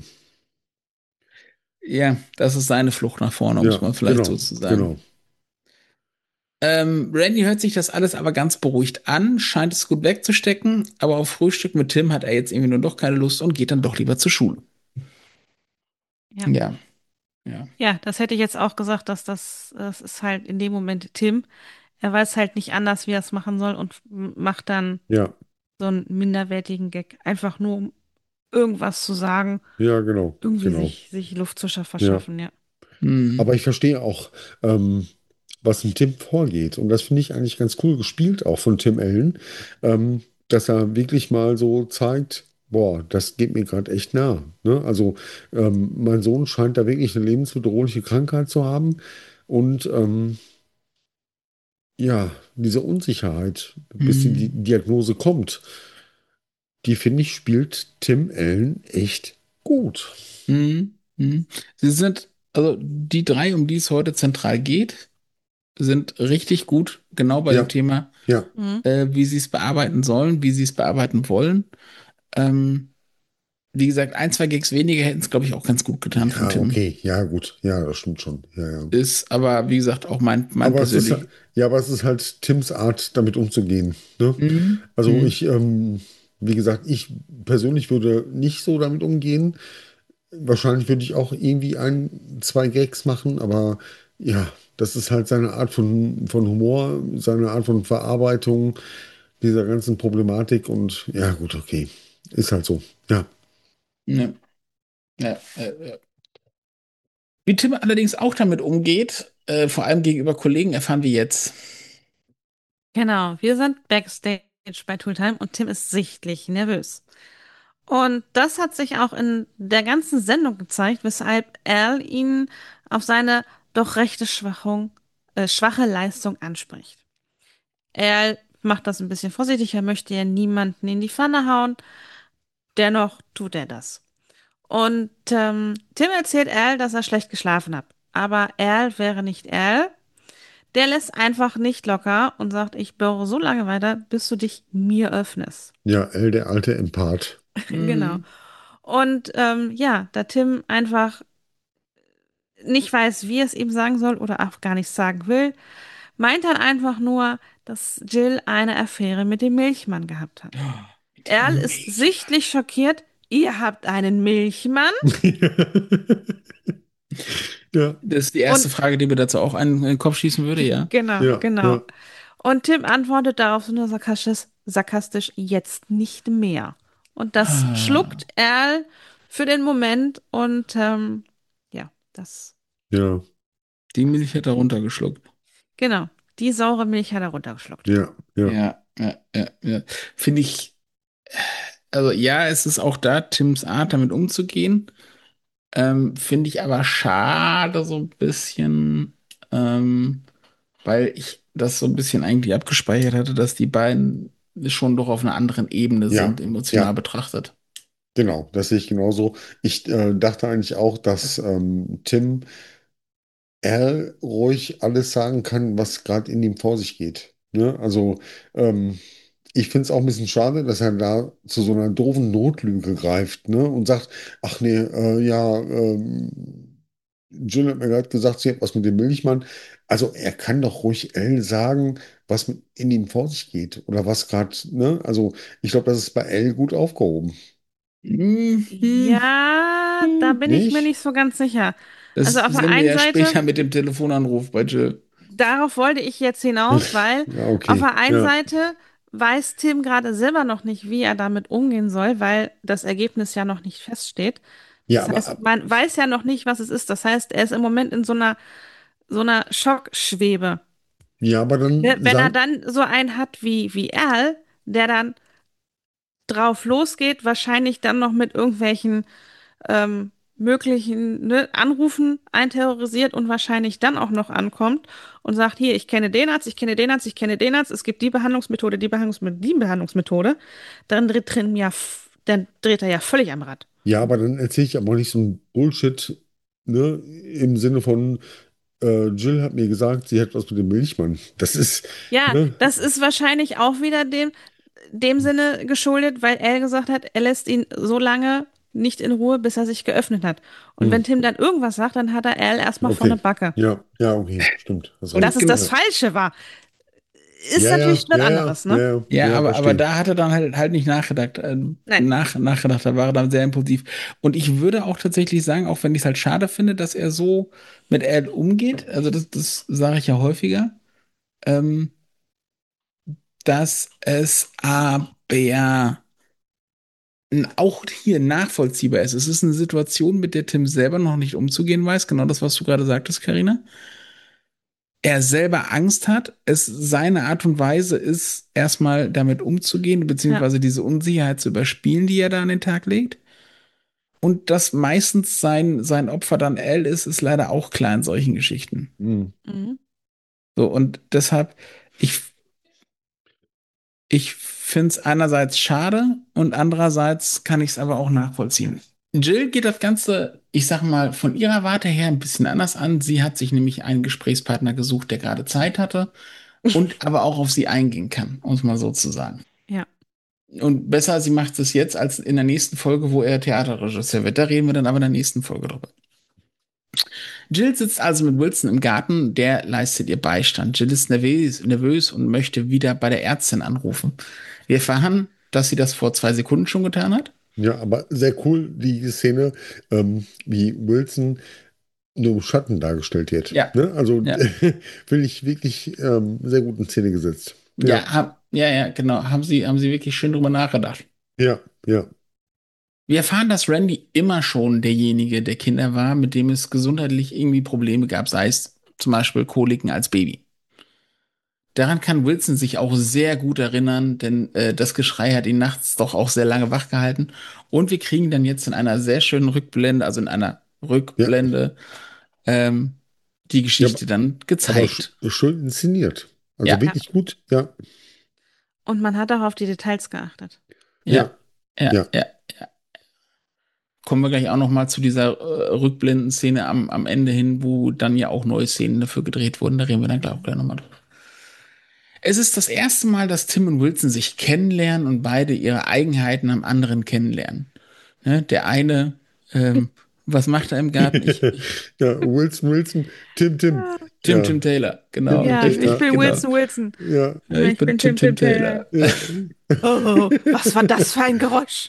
ja, das ist seine Flucht nach vorne, um es
Ja,
mal vielleicht so
genau,
zu sagen.
genau.
Randy hört sich das alles aber ganz beruhigt an, scheint es gut wegzustecken, aber auf Frühstück mit Tim hat er jetzt irgendwie nur doch keine Lust und geht dann doch lieber zur Schule.
Ja.
Ja, ja.
Ja, das hätte ich jetzt auch gesagt, das ist halt in dem Moment Tim. Er weiß halt nicht anders, wie er es machen soll und macht dann
Ja,
so einen minderwertigen Gag. Einfach nur, um irgendwas zu sagen,
ja, genau,
irgendwie
genau.
sich Luft zu
Ja.
verschaffen, ja.
Hm.
Aber ich verstehe auch, was in Tim vorgeht. Und das finde ich eigentlich ganz cool gespielt, auch von Tim Allen, dass er wirklich mal so zeigt, boah, das geht mir gerade echt nah. Ne? Also mein Sohn scheint da wirklich eine lebensbedrohliche Krankheit zu haben. Und ja, diese Unsicherheit, bis die
Hm.
Diagnose kommt, die finde ich, spielt Tim Allen echt gut.
Hm. Hm. Sie sind, also die drei, um die es heute zentral geht, sind richtig gut, genau bei dem
Ja,
Thema,
ja.
Mhm.
wie sie es bearbeiten sollen, wie sie es bearbeiten wollen. Ähm, Wie gesagt, ein, zwei Gags weniger hätten es, glaube ich, auch ganz gut getan von
Ja,
Tim.
okay, ja, gut. Ja, das stimmt schon. Ja, ja.
Ist aber, wie gesagt, auch mein
Aber es ist,
persönlich.
ja, aber es ist halt Tims Art, damit umzugehen. Ne?
Mhm.
Also
Mhm.
wie gesagt, ich persönlich würde nicht so damit umgehen. Wahrscheinlich würde ich auch irgendwie ein, zwei Gags machen, aber ja, das ist halt seine Art von Humor, seine Art von Verarbeitung dieser ganzen Problematik und ja, gut, okay. Ist halt so. Ja,
Ja. Ja. Wie Tim allerdings auch damit umgeht, vor allem gegenüber Kollegen, erfahren wir jetzt.
Genau, wir sind backstage bei Tooltime und Tim ist sichtlich nervös. Und das hat sich auch in der ganzen Sendung gezeigt, weshalb Al ihn auf seine doch rechte schwache Leistung anspricht. Er macht das ein bisschen vorsichtig, er möchte ja niemanden in die Pfanne hauen, dennoch tut er das. Und Tim erzählt Al, dass er schlecht geschlafen hat. Aber Al wäre nicht Al. Der lässt einfach nicht locker und sagt, ich bohre so lange weiter, bis du dich mir öffnest.
ja, El, der alte Empath.
Genau.
Mhm.
Und ja, da Tim einfach nicht weiß, wie er es ihm sagen soll oder auch gar nicht sagen will, meint er einfach nur, dass Jill eine Affäre mit dem Milchmann gehabt hat.
Mit
Erl
dem
ist
Milchmann.
sichtlich schockiert. Ihr habt einen Milchmann?
Ja,
Das ist die erste
Und
Frage, die mir dazu auch in den Kopf schießen würde, ja.
genau,
ja,
genau.
ja,
Und Tim antwortet darauf so nur sarkastisch, jetzt nicht mehr. Und das
Ah,
schluckt Erl für den Moment und ja, das,
ja,
die Milch hat er runtergeschluckt.
genau, die saure Milch hat er runtergeschluckt.
ja, ja,
Ja. Finde ich, also ja, es ist auch da Tims Art, damit umzugehen. Finde ich aber schade so ein bisschen, weil ich das so ein bisschen eigentlich abgespeichert hatte, dass die beiden schon doch auf einer anderen Ebene
ja,
sind, emotional
ja,
betrachtet.
Genau, das sehe ich genauso. Ich dachte eigentlich auch, dass Tim Al ruhig alles sagen kann, was gerade in ihm vor sich geht. Ne? Also ich finde es auch ein bisschen schade, dass er da zu so einer doofen Notlüge greift, ne? Und sagt, ach nee, ja, Jill hat mir gerade gesagt, sie hat was mit dem Milchmann. Also er kann doch ruhig Elle sagen, was in ihm vor sich geht oder was gerade, ne? Also ich glaube, das ist bei Elle gut aufgehoben.
Mhm.
Ja, da bin ich mir
Nicht?
nicht so ganz sicher. Also
Das
auf der
sehen wir
einen
ja
Seite,
später mit dem Telefonanruf bei Jill.
darauf wollte ich jetzt hinaus, weil
Ja,
auf
okay.
der einen
Ja.
Seite weiß Tim gerade selber noch nicht, wie er damit umgehen soll, weil das Ergebnis ja noch nicht feststeht.
Ja,
Das heißt, man weiß ja noch nicht, was es ist. Das heißt, er ist im Moment in so einer Schockschwebe.
ja, aber dann
Wenn er
sagen,
dann so einen hat wie Al, der dann drauf losgeht, wahrscheinlich dann noch mit irgendwelchen möglichen ne, Anrufen einterrorisiert und wahrscheinlich dann auch noch ankommt und sagt, hier, ich kenne den Arzt, ich kenne den Arzt, ich kenne den Arzt, es gibt die Behandlungsmethode, die Behandlungsmethode, dann dreht er ja völlig am Rad.
ja, aber dann erzähle ich aber nicht so ein Bullshit, ne, im Sinne von, Jill hat mir gesagt, sie hat was mit dem Milchmann. Das ist,
Ja,
ne,
das ist wahrscheinlich auch wieder dem Sinne geschuldet, weil er gesagt hat, er lässt ihn so lange nicht in Ruhe, bis er sich geöffnet hat. Und
hm,
wenn Tim dann irgendwas sagt, dann hat er Al erstmal vor
okay.
eine Backe.
Ja, ja, okay, stimmt, hast
Dass
Und
recht.
es das
genau.
Ja,
Falsche war, ist
ja, ja,
natürlich was
ja, ja,
anderes, ne?
ja,
Ja,
ja,
aber
verstehe.
da hat er dann halt nicht
Nein.
nachgedacht, da war er dann sehr impulsiv. Und ich würde auch tatsächlich sagen, auch wenn ich es halt schade finde, dass er so mit Ed umgeht, also das sage ich ja häufiger, ähm, dass es aber auch hier nachvollziehbar ist. Es ist eine Situation, mit der Tim selber noch nicht umzugehen weiß, genau das, was du gerade sagtest, Karina. Er selber Angst hat, es seine Art und Weise ist, erstmal damit umzugehen,
Ja.
beziehungsweise diese Unsicherheit zu überspielen, die er da an den Tag legt. Und dass meistens sein Opfer dann L ist, ist leider auch klar in solchen Geschichten.
Hm.
Mhm.
So, und deshalb, ich, ich finde es einerseits schade und andererseits kann ich es aber auch nachvollziehen. Jill geht das Ganze, ich sag mal, von ihrer Warte her ein bisschen anders an. Sie hat sich nämlich einen Gesprächspartner gesucht, der gerade Zeit hatte und aber auch auf sie eingehen kann, um es mal so zu sagen.
Ja.
Und besser, sie macht es jetzt als in der nächsten Folge, wo er Theaterregisseur wird. Da reden wir dann aber in der nächsten Folge drüber. Jill sitzt also mit Wilson im Garten, der leistet ihr Beistand. Jill ist nervös und möchte wieder bei der Ärztin anrufen. Wir erfahren, dass sie das vor 2 Sekunden schon getan hat.
Ja, aber sehr cool, die Szene, wie Wilson nur im Schatten dargestellt wird.
Ja,
Ne? Also
ja,
finde ich wirklich sehr gut in Szene gesetzt. Ja,
ja, genau. Haben sie wirklich schön drüber nachgedacht.
ja, ja,
Wir erfahren, dass Randy immer schon derjenige der Kinder war, mit dem es gesundheitlich irgendwie Probleme gab, sei es zum Beispiel Koliken als Baby. Daran kann Wilson sich auch sehr gut erinnern, denn das Geschrei hat ihn nachts doch auch sehr lange wach gehalten. Und wir kriegen dann jetzt in einer sehr schönen Rückblende, also in einer
ja,
Rückblende, ähm, die
ja,
Geschichte dann
aber
gezeigt.
schön inszeniert. Also
Ja,
Ja.
wirklich gut. Ja,
Und man hat auch auf die Details geachtet.
ja,
ja,
ja,
ja,
ja. Kommen wir gleich auch noch mal zu dieser Rückblendenszene am Ende hin, wo dann ja auch neue Szenen dafür gedreht wurden. Da reden wir dann gleich noch mal drüber. Es ist das erste Mal, dass Tim und Wilson sich kennenlernen und beide ihre Eigenheiten am anderen kennenlernen. Ne? Der eine, was macht er im Garten?
ja, Wilson, Tim. Ja,
Tim Taylor, genau,
Tim,
Ja, ich
ja,
richtig,
bin
genau.
Wilson Wilson.
ja,
Ja,
Ja,
ich
ich
bin
bin
Tim
Tim Taylor.
Taylor.
ja.
Oh, was war das für ein Geräusch?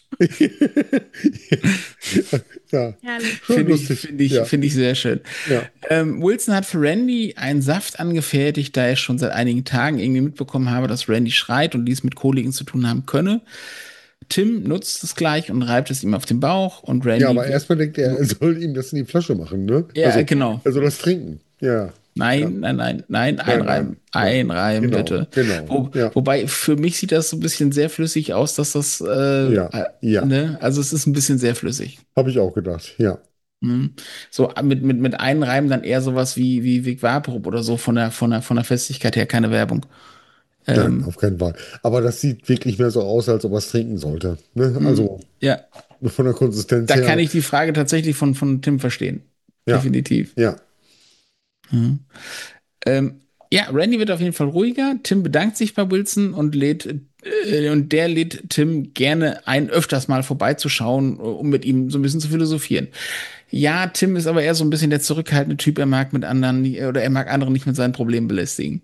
Ja,
Herrlich.
schon lustig. Ja,
Finde ich sehr schön.
ja,
Wilson hat für Randy einen Saft angefertigt, da er schon seit einigen Tagen irgendwie mitbekommen habe, dass Randy schreit und dies mit Koliken zu tun haben könne. Tim nutzt es gleich und reibt es ihm auf den Bauch und
ja,
Randy
aber
wird.
erstmal denkt er, er soll ihm das in die Flasche machen, ne?
Ja,
Also,
genau.
er soll das trinken. Ja, ja,
Nein,
nein, nein.
einreiben,
Genau,
bitte.
genau. Ja,
Wobei, für mich sieht das so ein bisschen sehr flüssig aus, dass das,
ja, ja.
ne, also es ist ein bisschen sehr flüssig.
Habe ich auch gedacht. Ja,
Mhm. So mit Einreiben dann eher sowas wie Vic Vaporub oder so von der Festigkeit her, keine Werbung.
nein,
Ähm,
auf keinen Fall. Aber das sieht wirklich mehr so aus, als ob er es trinken sollte. Ne?
mh,
Also,
ja.
von der Konsistenz
Da kann
her.
ich die Frage tatsächlich von Tim verstehen.
Ja,
Definitiv.
ja,
Mhm. Ja, Randy wird auf jeden Fall ruhiger. Tim bedankt sich bei Wilson und der lädt Tim gerne ein, öfters mal vorbeizuschauen, um mit ihm so ein bisschen zu philosophieren. Ja, Tim ist aber eher so ein bisschen der zurückhaltende Typ. Er mag mit anderen oder er mag andere nicht mit seinen Problemen belästigen.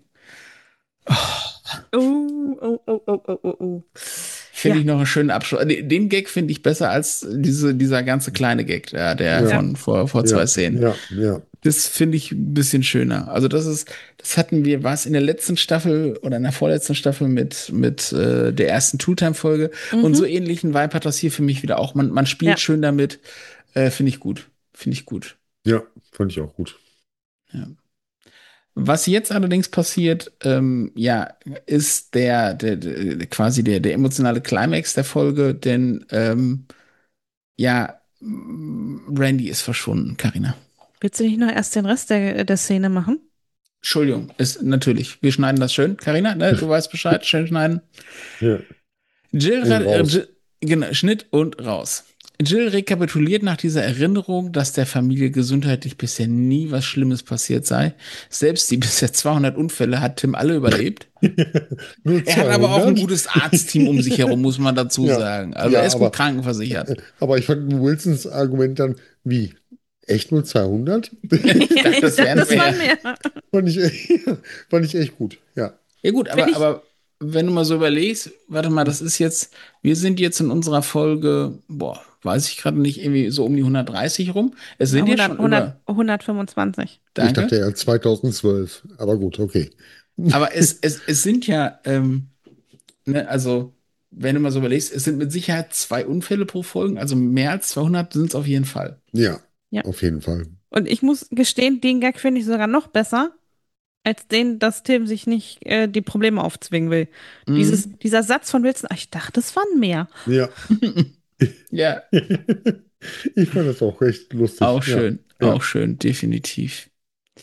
Oh, oh, oh, oh, oh, oh, oh.
Finde
Ja,
ich noch einen schönen Abschluss. Den Gag finde ich besser als dieser ganze kleine Gag, der
ja,
von vor zwei
ja,
Szenen.
ja, ja.
Das finde ich ein bisschen schöner. Also das hatten wir, war es in der letzten Staffel oder in der vorletzten Staffel mit der ersten Two-Time-Folge. Und so
mhm.
ähnlichen Vibe hat das hier für mich wieder auch. Man spielt
Ja,
schön damit. Finde ich gut. Finde ich gut.
Ja, fand ich auch gut.
Ja. Was jetzt allerdings passiert, ja, ist quasi der emotionale Climax der Folge, denn ja, Randy ist verschwunden, Karina.
willst du nicht noch erst den Rest der Szene machen?
Entschuldigung, ist natürlich. Wir schneiden das schön. Karina, ne, du weißt Bescheid, schön schneiden.
Ja,
Jill,
und raus.
Jill, genau, Schnitt und raus. Jill rekapituliert nach dieser Erinnerung, dass der Familie gesundheitlich bisher nie was Schlimmes passiert sei. Selbst die bisher 200 Unfälle hat Tim alle überlebt.
Nur
Er hat aber auch ein
200?
gutes Arztteam um sich herum, muss man dazu
Ja,
sagen. Also er
ja,
ist gut krankenversichert.
aber ich fand Wilsons Argument dann, wie? Echt nur 200?
Ich dachte,
Ich
das
dachte,
wären
das waren
mehr.
mehr.
Fand ich, fand ich echt gut. Ja.
Ja gut,
Finde ich,
aber wenn du mal so überlegst, warte mal, das ist jetzt, wir sind jetzt in unserer Folge, boah, weiß ich gerade nicht, irgendwie so um die 130 rum. Es sind jetzt
100,
schon über,
125.
Ich dachte
danke,
ja 2012, aber gut, okay.
aber es sind ja, ne, also wenn du mal so überlegst, es sind mit Sicherheit 2 Unfälle pro Folge, also mehr als 200 sind es auf jeden Fall.
Ja,
Ja.
auf jeden Fall.
Und ich muss gestehen, den Gag finde ich sogar noch besser, als den, dass Tim sich nicht die Probleme aufzwingen will.
Mhm.
Dieser Satz von Wilson, ich dachte, es waren mehr.
Ja.
Ja,
Ich fand das auch recht lustig. Ja,
auch
ja,
schön, definitiv.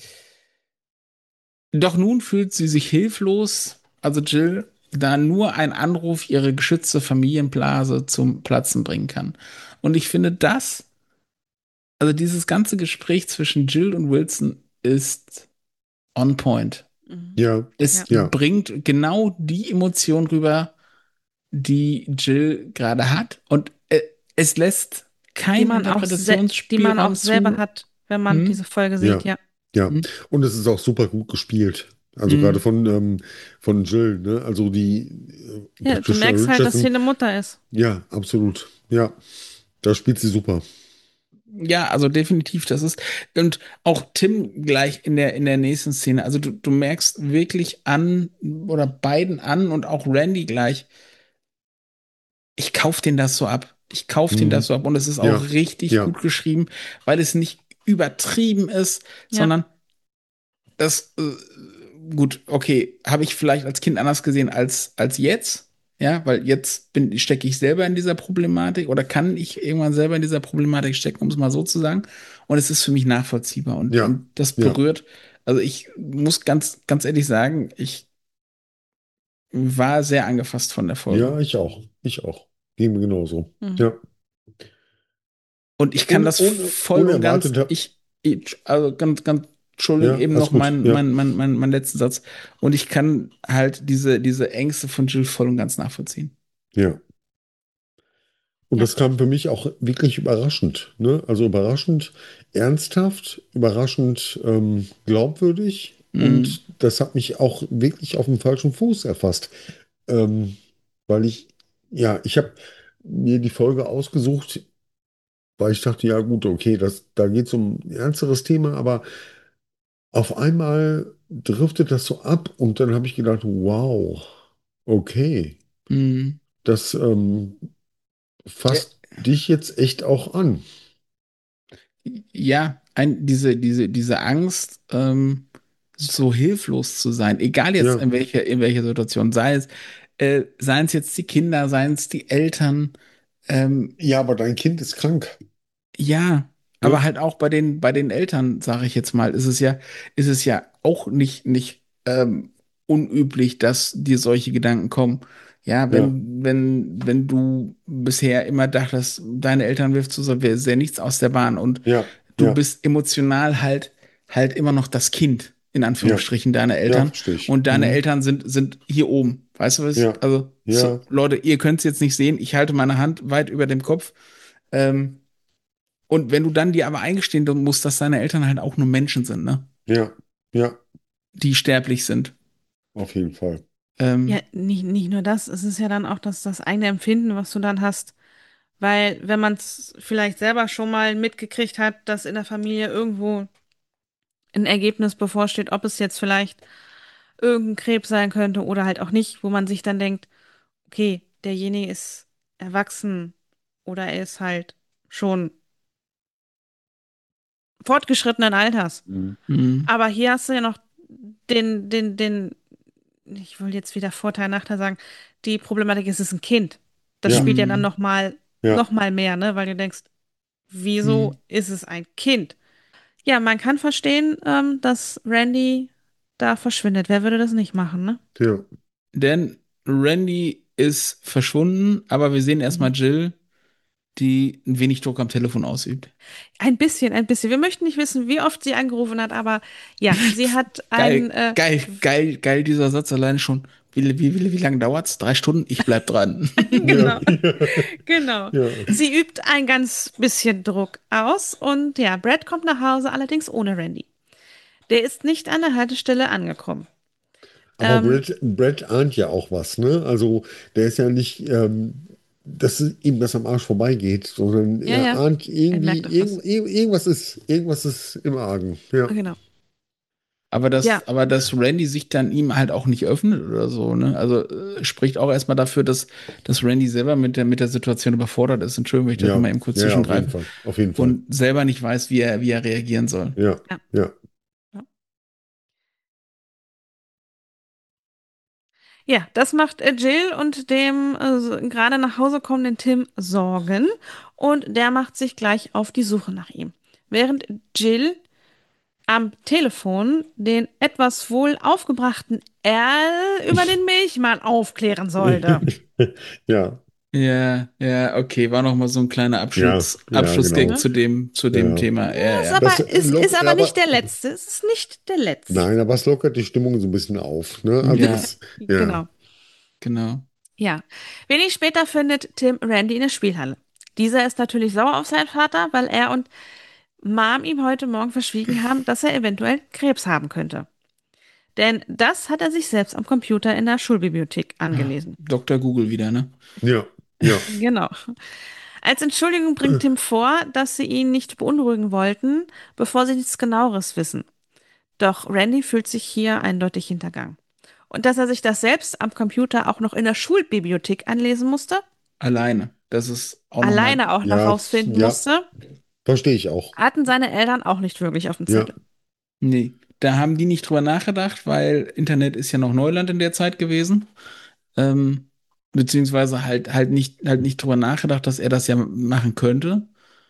Doch nun fühlt sie sich hilflos, also Jill, da nur ein Anruf ihre geschützte Familienblase zum Platzen bringen kann. Und ich finde also dieses ganze Gespräch zwischen Jill und Wilson ist on point.
Mhm.
ja,
Ja.
Es
ja,
bringt genau die Emotion rüber, die Jill gerade hat. Und es lässt
Die
keinen
man die man auch
Interpretationsspielraum
selber
zu.
hat, wenn man diese
Hm?
Folge sieht,
ja,
ja.
ja.
Hm?
Und es ist auch super gut gespielt. Also gerade
Hm?
von Jill, ne? Also die
Ja, du
Patricia
merkst halt, dass sie
Richardson.
eine Mutter ist.
Ja, absolut. Ja, da spielt sie super.
Ja, also definitiv, das ist. Und auch Tim gleich in der nächsten Szene. Also du merkst wirklich an, oder beiden an und auch Randy gleich, ich kauf den das so ab. Ich kauf den das
Mhm.
so ab. Und es ist auch
Ja,
richtig
ja,
gut geschrieben, weil es nicht übertrieben ist,
Ja.
sondern das, gut, okay, habe ich vielleicht als Kind anders gesehen als jetzt. Ja, weil jetzt stecke ich selber in dieser Problematik oder kann ich irgendwann selber in dieser Problematik stecken, um es mal so zu sagen. Und es ist für mich nachvollziehbar
ja,
und das
ja.
berührt. Also ich muss ganz ehrlich sagen, ich war sehr angefasst von der Folge.
Ja, ich auch. Ich auch. Ging mir genauso.
Mhm.
Ja.
Und ich kann das voll und ganz,
Unerwartet.
also ganz, Entschuldigung,
Ja,
eben
alles
noch
gut. Ja,
mein letzten Satz. Und ich kann halt diese Ängste von Jill voll und ganz nachvollziehen.
ja. Und
Ja.
das kam für mich auch wirklich überraschend. Ne? Also überraschend ernsthaft, überraschend glaubwürdig.
Mhm.
Und das hat mich auch wirklich auf dem falschen Fuß erfasst. Ähm, weil ich habe mir die Folge ausgesucht, weil ich dachte, ja gut, okay, da geht es um ein ernsteres Thema, aber auf einmal driftet das so ab und dann habe ich gedacht, wow, okay,
Mhm.
das
Ja,
fasst dich jetzt echt auch an.
ja, diese Angst, so hilflos zu sein, egal jetzt
Ja,
in welcher Situation, seien es jetzt die Kinder, seien es die Eltern, ähm,
ja, aber dein Kind ist krank.
ja, aber
Ne?
halt auch bei den Eltern, sage ich jetzt mal, ist es ja auch nicht unüblich, dass dir solche Gedanken kommen. Ja,
Ja,
wenn du bisher immer dachtest, deine Eltern wirft so sehr nichts aus der Bahn und
ja,
du
ja,
bist emotional halt immer noch das Kind, in
ja,
Anführungsstrichen, deiner
ja,
Eltern.
verstehe ich.
Und deine
Mhm.
Eltern sind hier oben. Weißt du was?
Ja,
Also, so,
ja,
Leute, ihr könnt es jetzt nicht sehen. Ich halte meine Hand weit über dem Kopf. Ähm, und wenn du dann dir aber eingestehen musst, dass deine Eltern halt auch nur Menschen sind, ne?
ja, ja,
Die sterblich sind.
auf jeden Fall.
Ja,
Ähm,
nicht nur das, es ist ja dann auch das eigene Empfinden, was du dann hast. Weil wenn man es vielleicht selber schon mal mitgekriegt hat, dass in der Familie irgendwo ein Ergebnis bevorsteht, ob es jetzt vielleicht irgendein Krebs sein könnte oder halt auch nicht, wo man sich dann denkt, okay, derjenige ist erwachsen oder er ist halt schon fortgeschrittenen Alters.
Mhm.
mh,
Aber hier hast du ja noch den, ich will jetzt wieder Vorteil, Nachteil sagen, die Problematik ist, es ist ein Kind. Das
Ja,
spielt ja dann
mh,
ja.
noch mal mehr, ne? Weil du denkst,
mh.
wieso ist es ein Kind? Ja, man kann verstehen, dass Randy da verschwindet. Wer würde das nicht machen, ne?
Ja.
Denn Randy ist verschwunden, aber wir sehen
Mhm.
erstmal Jill, die ein wenig Druck am Telefon ausübt.
Ein bisschen, ein bisschen. Wir möchten nicht wissen, wie oft sie angerufen hat, aber ja, sie hat ein,
Geil, dieser Satz alleine schon. Wie lange dauert's? 3 Stunden? Ich bleib dran.
Ja,
genau,
ja,
genau.
ja.
Sie übt ein ganz bisschen Druck aus und ja, Brad kommt nach Hause, allerdings ohne Randy. Der ist nicht an der Haltestelle angekommen.
Aber
Ähm,
Brad ahnt ja auch was, ne? Also der ist ja nicht, dass ihm das am Arsch vorbeigeht, sondern
ja,
er
ja,
ahnt
er
irgendwie,
merkt doch was.
irgendwas ist im Argen. Ja,
Genau.
Aber
Ja,
dass Randy sich dann ihm halt auch nicht öffnet oder so, ne? Also spricht auch erstmal dafür, dass Randy selber mit der Situation überfordert ist. Entschuldigung, wenn ich da
ja,
mal eben kurz
ja, ja, auf jeden
zwischengreife.
Fall, auf jeden Fall.
Und selber nicht weiß, wie er reagieren soll.
Ja,
ja.
ja,
Ja, ja, das macht Jill und dem gerade nach Hause kommenden Tim Sorgen und der macht sich gleich auf die Suche nach ihm. Während Jill am Telefon den etwas wohl aufgebrachten Al über den Milchmann aufklären sollte.
ja,
Ja, okay, war noch mal so ein kleiner
ja, ja,
Abschlussgag
genau.
Ne?
zu dem
Ja.
Thema.
Ja,
Das
ist aber nicht
aber
der letzte. Es ist nicht der letzte.
nein, aber es lockert die Stimmung so ein bisschen auf, ne? Also
Ja,
das, ja,
Genau.
genau.
Ja. Wenig später findet Tim Randy in der Spielhalle. Dieser ist natürlich sauer auf seinen Vater, weil er und Mom ihm heute Morgen verschwiegen haben, dass er eventuell Krebs haben könnte. Denn das hat er sich selbst am Computer in der Schulbibliothek angelesen.
Dr. Google wieder, ne?
ja, ja,
Genau. Als Entschuldigung bringt Tim vor, dass sie ihn nicht beunruhigen wollten, bevor sie nichts Genaueres wissen. Doch Randy fühlt sich hier eindeutig hintergangen. Und dass er sich das selbst am Computer auch noch in der Schulbibliothek anlesen musste,
Alleine. Das ist auch noch mal.
alleine auch noch
ja,
rausfinden
ja,
musste,
verstehe ich auch.
hatten seine Eltern auch nicht wirklich auf dem
Ja,
Zettel.
Nee, da haben die nicht drüber nachgedacht, weil Internet ist ja noch Neuland in der Zeit gewesen. Ähm, beziehungsweise halt nicht drüber nachgedacht, dass er das ja machen könnte.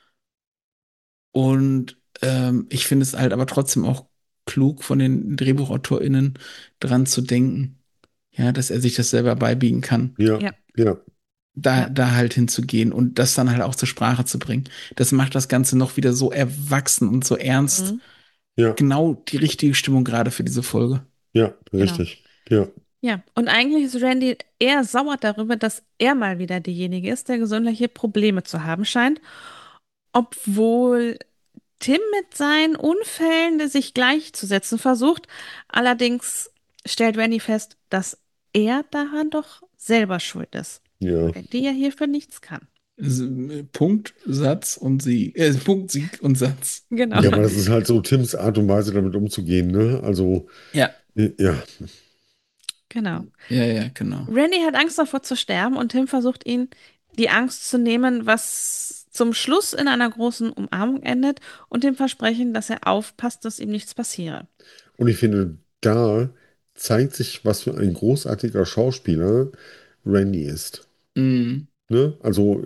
Und ich finde es halt aber trotzdem auch klug von den DrehbuchautorInnen dran zu denken, ja, dass er sich das selber beibiegen kann,
ja,
Ja,
ja,
ja.
da halt hinzugehen und das dann halt auch zur Sprache zu bringen. Das macht das Ganze noch wieder so erwachsen und so ernst.
Mhm.
ja,
Genau die richtige Stimmung gerade für diese Folge.
ja,
Genau.
richtig. Ja,
Ja, und eigentlich ist Randy eher sauer darüber, dass er mal wieder derjenige ist, der gesundheitliche Probleme zu haben scheint, obwohl Tim mit seinen Unfällen sich gleichzusetzen versucht. Allerdings stellt Randy fest, dass er daran doch selber schuld ist,
ja.
weil die ja hierfür nichts kann.
Punkt, Satz und Sieg. Punkt, Sieg und Satz.
Genau.
Ja, aber das ist halt so Tims Art und Weise, damit umzugehen, ne? Also,
Ja,
ja,
Genau.
ja, genau.
Randy hat Angst davor zu sterben und Tim versucht ihn die Angst zu nehmen, was zum Schluss in einer großen Umarmung endet und dem Versprechen, dass er aufpasst, dass ihm nichts passiere.
und ich finde, da zeigt sich, was für ein großartiger Schauspieler Randy ist.
Mm,
Ne? Also,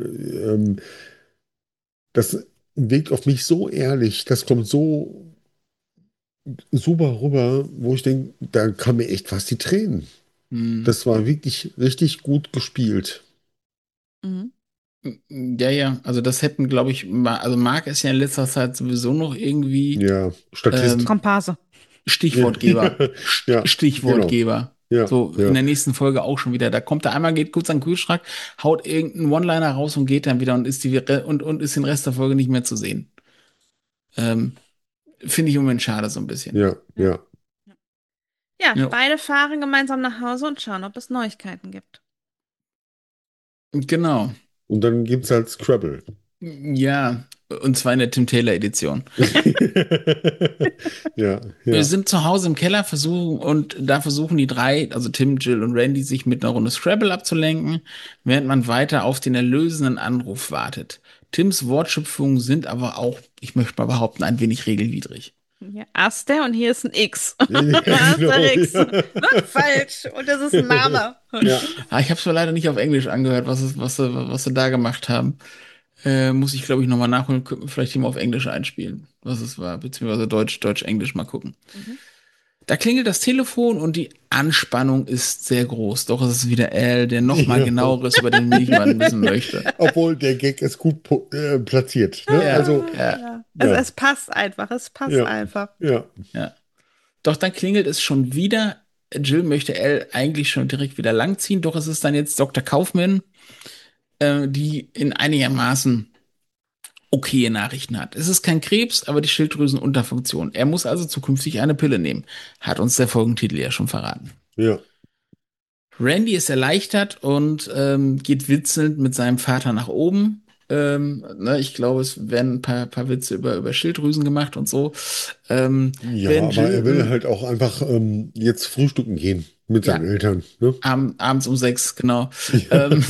das wirkt auf mich so ehrlich, das kommt so super rüber, wo ich denke, da kamen mir echt fast die Tränen.
Mhm.
Das war wirklich richtig gut gespielt.
Mhm.
Ja, ja, also das hätten, glaube ich, also Marc ist ja in letzter Zeit sowieso noch irgendwie
Ja, Statist.
ähm,
Komparse.
Ja,
Stichwortgeber.
ja, genau.
Stichwortgeber.
Ja,
So in
ja,
der nächsten Folge auch schon wieder. Da kommt er einmal, geht kurz an den Kühlschrank, haut irgendeinen One-Liner raus und geht dann wieder und und ist den Rest der Folge nicht mehr zu sehen. Ähm, Finde ich im Moment schade so ein bisschen.
ja,
Ja.
ja.
Ja,
Ja,
beide fahren gemeinsam nach Hause und schauen, ob es Neuigkeiten gibt.
genau.
Und dann gibt es halt Scrabble.
Ja, und zwar in der Tim Taylor Edition.
Ja,
Wir
ja,
sind zu Hause im Keller und da versuchen die drei, also Tim, Jill und Randy, sich mit einer Runde Scrabble abzulenken, während man weiter auf den erlösenden Anruf wartet. Tims Wortschöpfungen sind aber auch, ich möchte mal behaupten, ein wenig regelwidrig.
Hier Aster und hier ist ein X.
ja, genau.
Asterix.
Ja.
Falsch. Und das ist ein Name.
Ja,
Ah, ich habe es mir leider nicht auf Englisch angehört, was sie da gemacht haben. Muss ich, glaube ich, nochmal nachholen, vielleicht hier mal auf Englisch einspielen, was es war, beziehungsweise Deutsch-Englisch mal gucken.
Mhm.
Da klingelt das Telefon und die Anspannung ist sehr groß. Doch es ist wieder Al, der nochmal
ja.
genaueres über den Milchmann wissen möchte.
Obwohl der Gag ist gut platziert. Ne?
Ja,
Also,
ja,
Ja.
ja,
Es passt einfach. Es passt
ja,
einfach.
ja,
ja. Doch dann klingelt es schon wieder. Jill möchte Al eigentlich schon direkt wieder langziehen, doch es ist dann jetzt Dr. Kaufman, die in einigermaßen okaye Nachrichten hat. Es ist kein Krebs, aber die Schilddrüsenunterfunktion. Er muss also zukünftig eine Pille nehmen. Hat uns der Folgentitel ja schon verraten.
ja.
Randy ist erleichtert und geht witzelnd mit seinem Vater nach oben. Ne, ich glaube, es werden paar Witze über Schilddrüsen gemacht und so.
Ja,
Während
aber er will
Jill,
halt auch einfach jetzt frühstücken gehen mit seinen
ja,
Eltern. Ne?
abends um 6, genau.
Ja.
Ähm,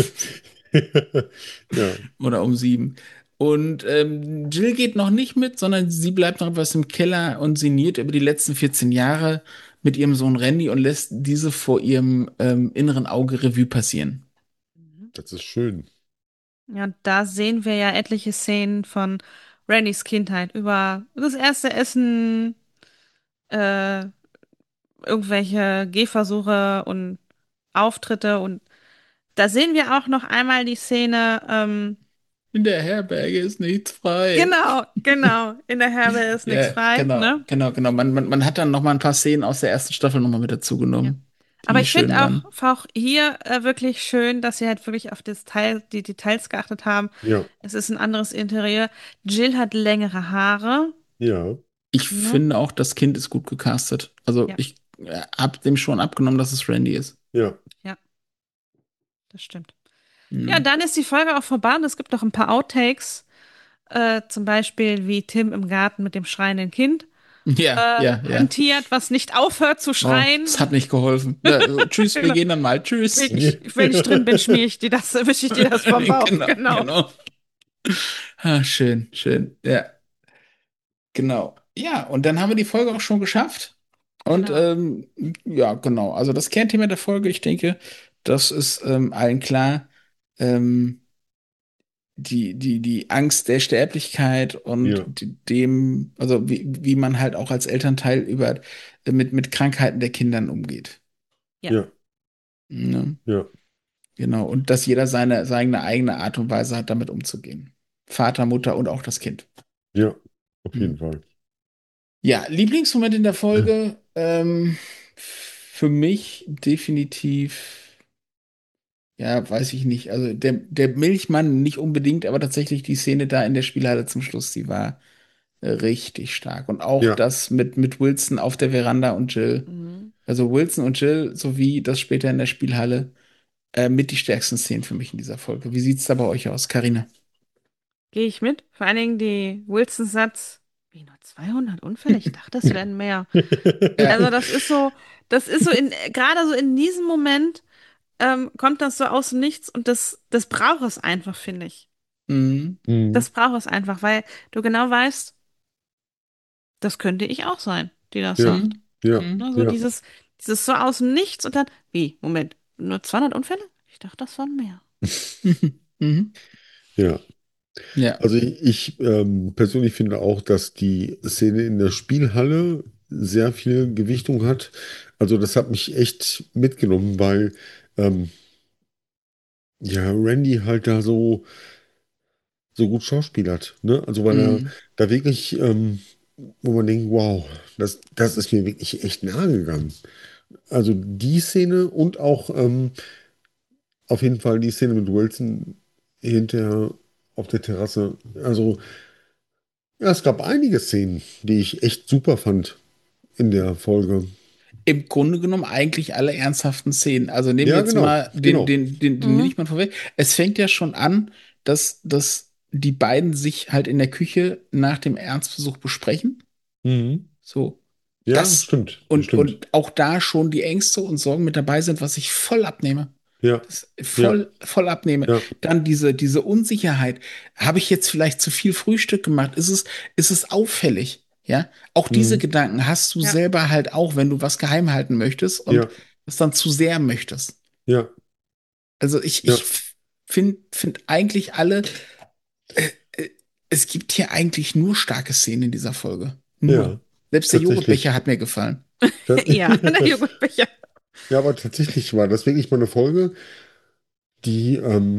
Ja,
oder um 7. Und Jill geht noch nicht mit, sondern sie bleibt noch etwas im Keller und sinniert über die letzten 14 Jahre mit ihrem Sohn Randy und lässt diese vor ihrem inneren Auge Revue passieren.
Mhm.
das ist schön.
Ja, und da sehen wir ja etliche Szenen von Randys Kindheit über das erste Essen, äh, irgendwelche Gehversuche und Auftritte. Und da sehen wir auch noch einmal die Szene,
In der Herberge ist nichts frei.
genau, genau, in der Herbe ist nichts
Ja,
frei,
genau,
ne?
genau, genau. Man hat dann noch mal ein paar Szenen aus der ersten Staffel noch mal mit dazu
Ja.
genommen,
Aber
die
ich finde
schön waren.
auch hier wirklich schön, dass sie halt wirklich auf die Details geachtet haben.
Ja,
Es ist ein anderes Interieur. Jill hat längere Haare,
ja,
Ich
ne?
finde auch, das Kind ist gut gecastet. Also
Ja,
ich habe dem schon abgenommen, dass es Randy ist.
ja,
ja, das stimmt. Ja,
Mhm.
dann ist die Folge auch vorbei und es gibt noch ein paar Outtakes. Zum Beispiel wie Tim im Garten mit dem schreienden Kind
Ja, ja, ja.
hantiert, was nicht aufhört zu
Oh, es
schreien.
hat nicht geholfen. Ja, also, tschüss, wir
Genau.
gehen dann mal. Tschüss.
Wenn ich drin bin, schmier ich dir das, wische ich dir das vom Bauch.
Genau,
Genau.
genau. Ah, schön, schön. Ja, genau. Ja, und dann haben wir die Folge auch schon geschafft. Und
Genau.
ja, genau. Also das Kernthema der Folge, ich denke, das ist allen klar. Ähm, die Angst der Sterblichkeit und
ja,
also wie man halt auch als Elternteil mit Krankheiten der Kindern umgeht.
Ja.
ja,
Ne?
ja,
Genau. Und dass jeder seine eigene Art und Weise hat, damit umzugehen. Vater, Mutter und auch das Kind.
ja, auf
Hm.
jeden Fall.
Ja, Lieblingsmoment in der Folge, für mich definitiv, ja, weiß ich nicht. Also der Milchmann nicht unbedingt, aber tatsächlich die Szene da in der Spielhalle zum Schluss, die war richtig stark. Und auch
Ja,
das mit Wilson auf der Veranda und Jill.
Mhm.
Also Wilson und Jill sowie das später in der Spielhalle mit die stärksten Szenen für mich in dieser Folge. Wie sieht's da bei euch aus, Karina?
Gehe ich mit. Vor allen Dingen die Wilson-Satz. Wie nur 200 Unfälle? Ich dachte, es wären mehr.
Ja.
Also das ist so gerade so in diesem Moment kommt das so aus dem Nichts und das braucht es einfach, finde ich.
Mhm.
Mhm.
Das braucht es einfach, weil du genau weißt, das könnte ich auch sein, die das
Ja,
sagt.
Mhm.
ja,
Mhm.
Ne, so
ja.
dieses so aus dem Nichts und dann, wie, Moment, nur 200 Unfälle? Ich dachte, das waren mehr.
Mhm. Mhm.
Ja.
Ja.
Also ich persönlich finde auch, dass die Szene in der Spielhalle sehr viel Gewichtung hat. Also das hat mich echt mitgenommen, weil ähm, ja, Randy halt da so gut schauspielert, ne? Also weil er
Mhm.
da wirklich, wo man denkt, wow, das ist mir wirklich echt nahe gegangen. Also die Szene und auch auf jeden Fall die Szene mit Wilson hinterher auf der Terrasse. Also ja, es gab einige Szenen, die ich echt super fand in der Folge.
Im Grunde genommen eigentlich alle ernsthaften Szenen. Also nehmen wir
Ja,
jetzt
genau,
mal
genau.
den will
Mhm.
ich mal vorweg. Es fängt ja schon an, dass die beiden sich halt in der Küche nach dem Arztbesuch besprechen.
Mhm.
So,
Ja,
das
stimmt, stimmt.
und auch da schon die Ängste und Sorgen mit dabei sind, was ich voll abnehme.
Ja,
Das
ja,
voll abnehme.
ja.
Dann diese Unsicherheit. Habe ich jetzt vielleicht zu viel Frühstück gemacht? Ist es auffällig? Ja, auch diese
Mhm.
Gedanken hast du
Ja.
selber halt auch, wenn du was geheim halten möchtest und
Ja,
es dann zu sehr möchtest.
ja,
Also
ja,
ich find eigentlich alle, äh, es gibt hier eigentlich nur starke Szenen in dieser Folge. Nur.
ja,
Selbst der Joghurtbecher
tatsächlich.
hat mir gefallen.
Das,
Ja, der Joghurtbecher.
ja, aber tatsächlich war das wirklich mal eine Folge, die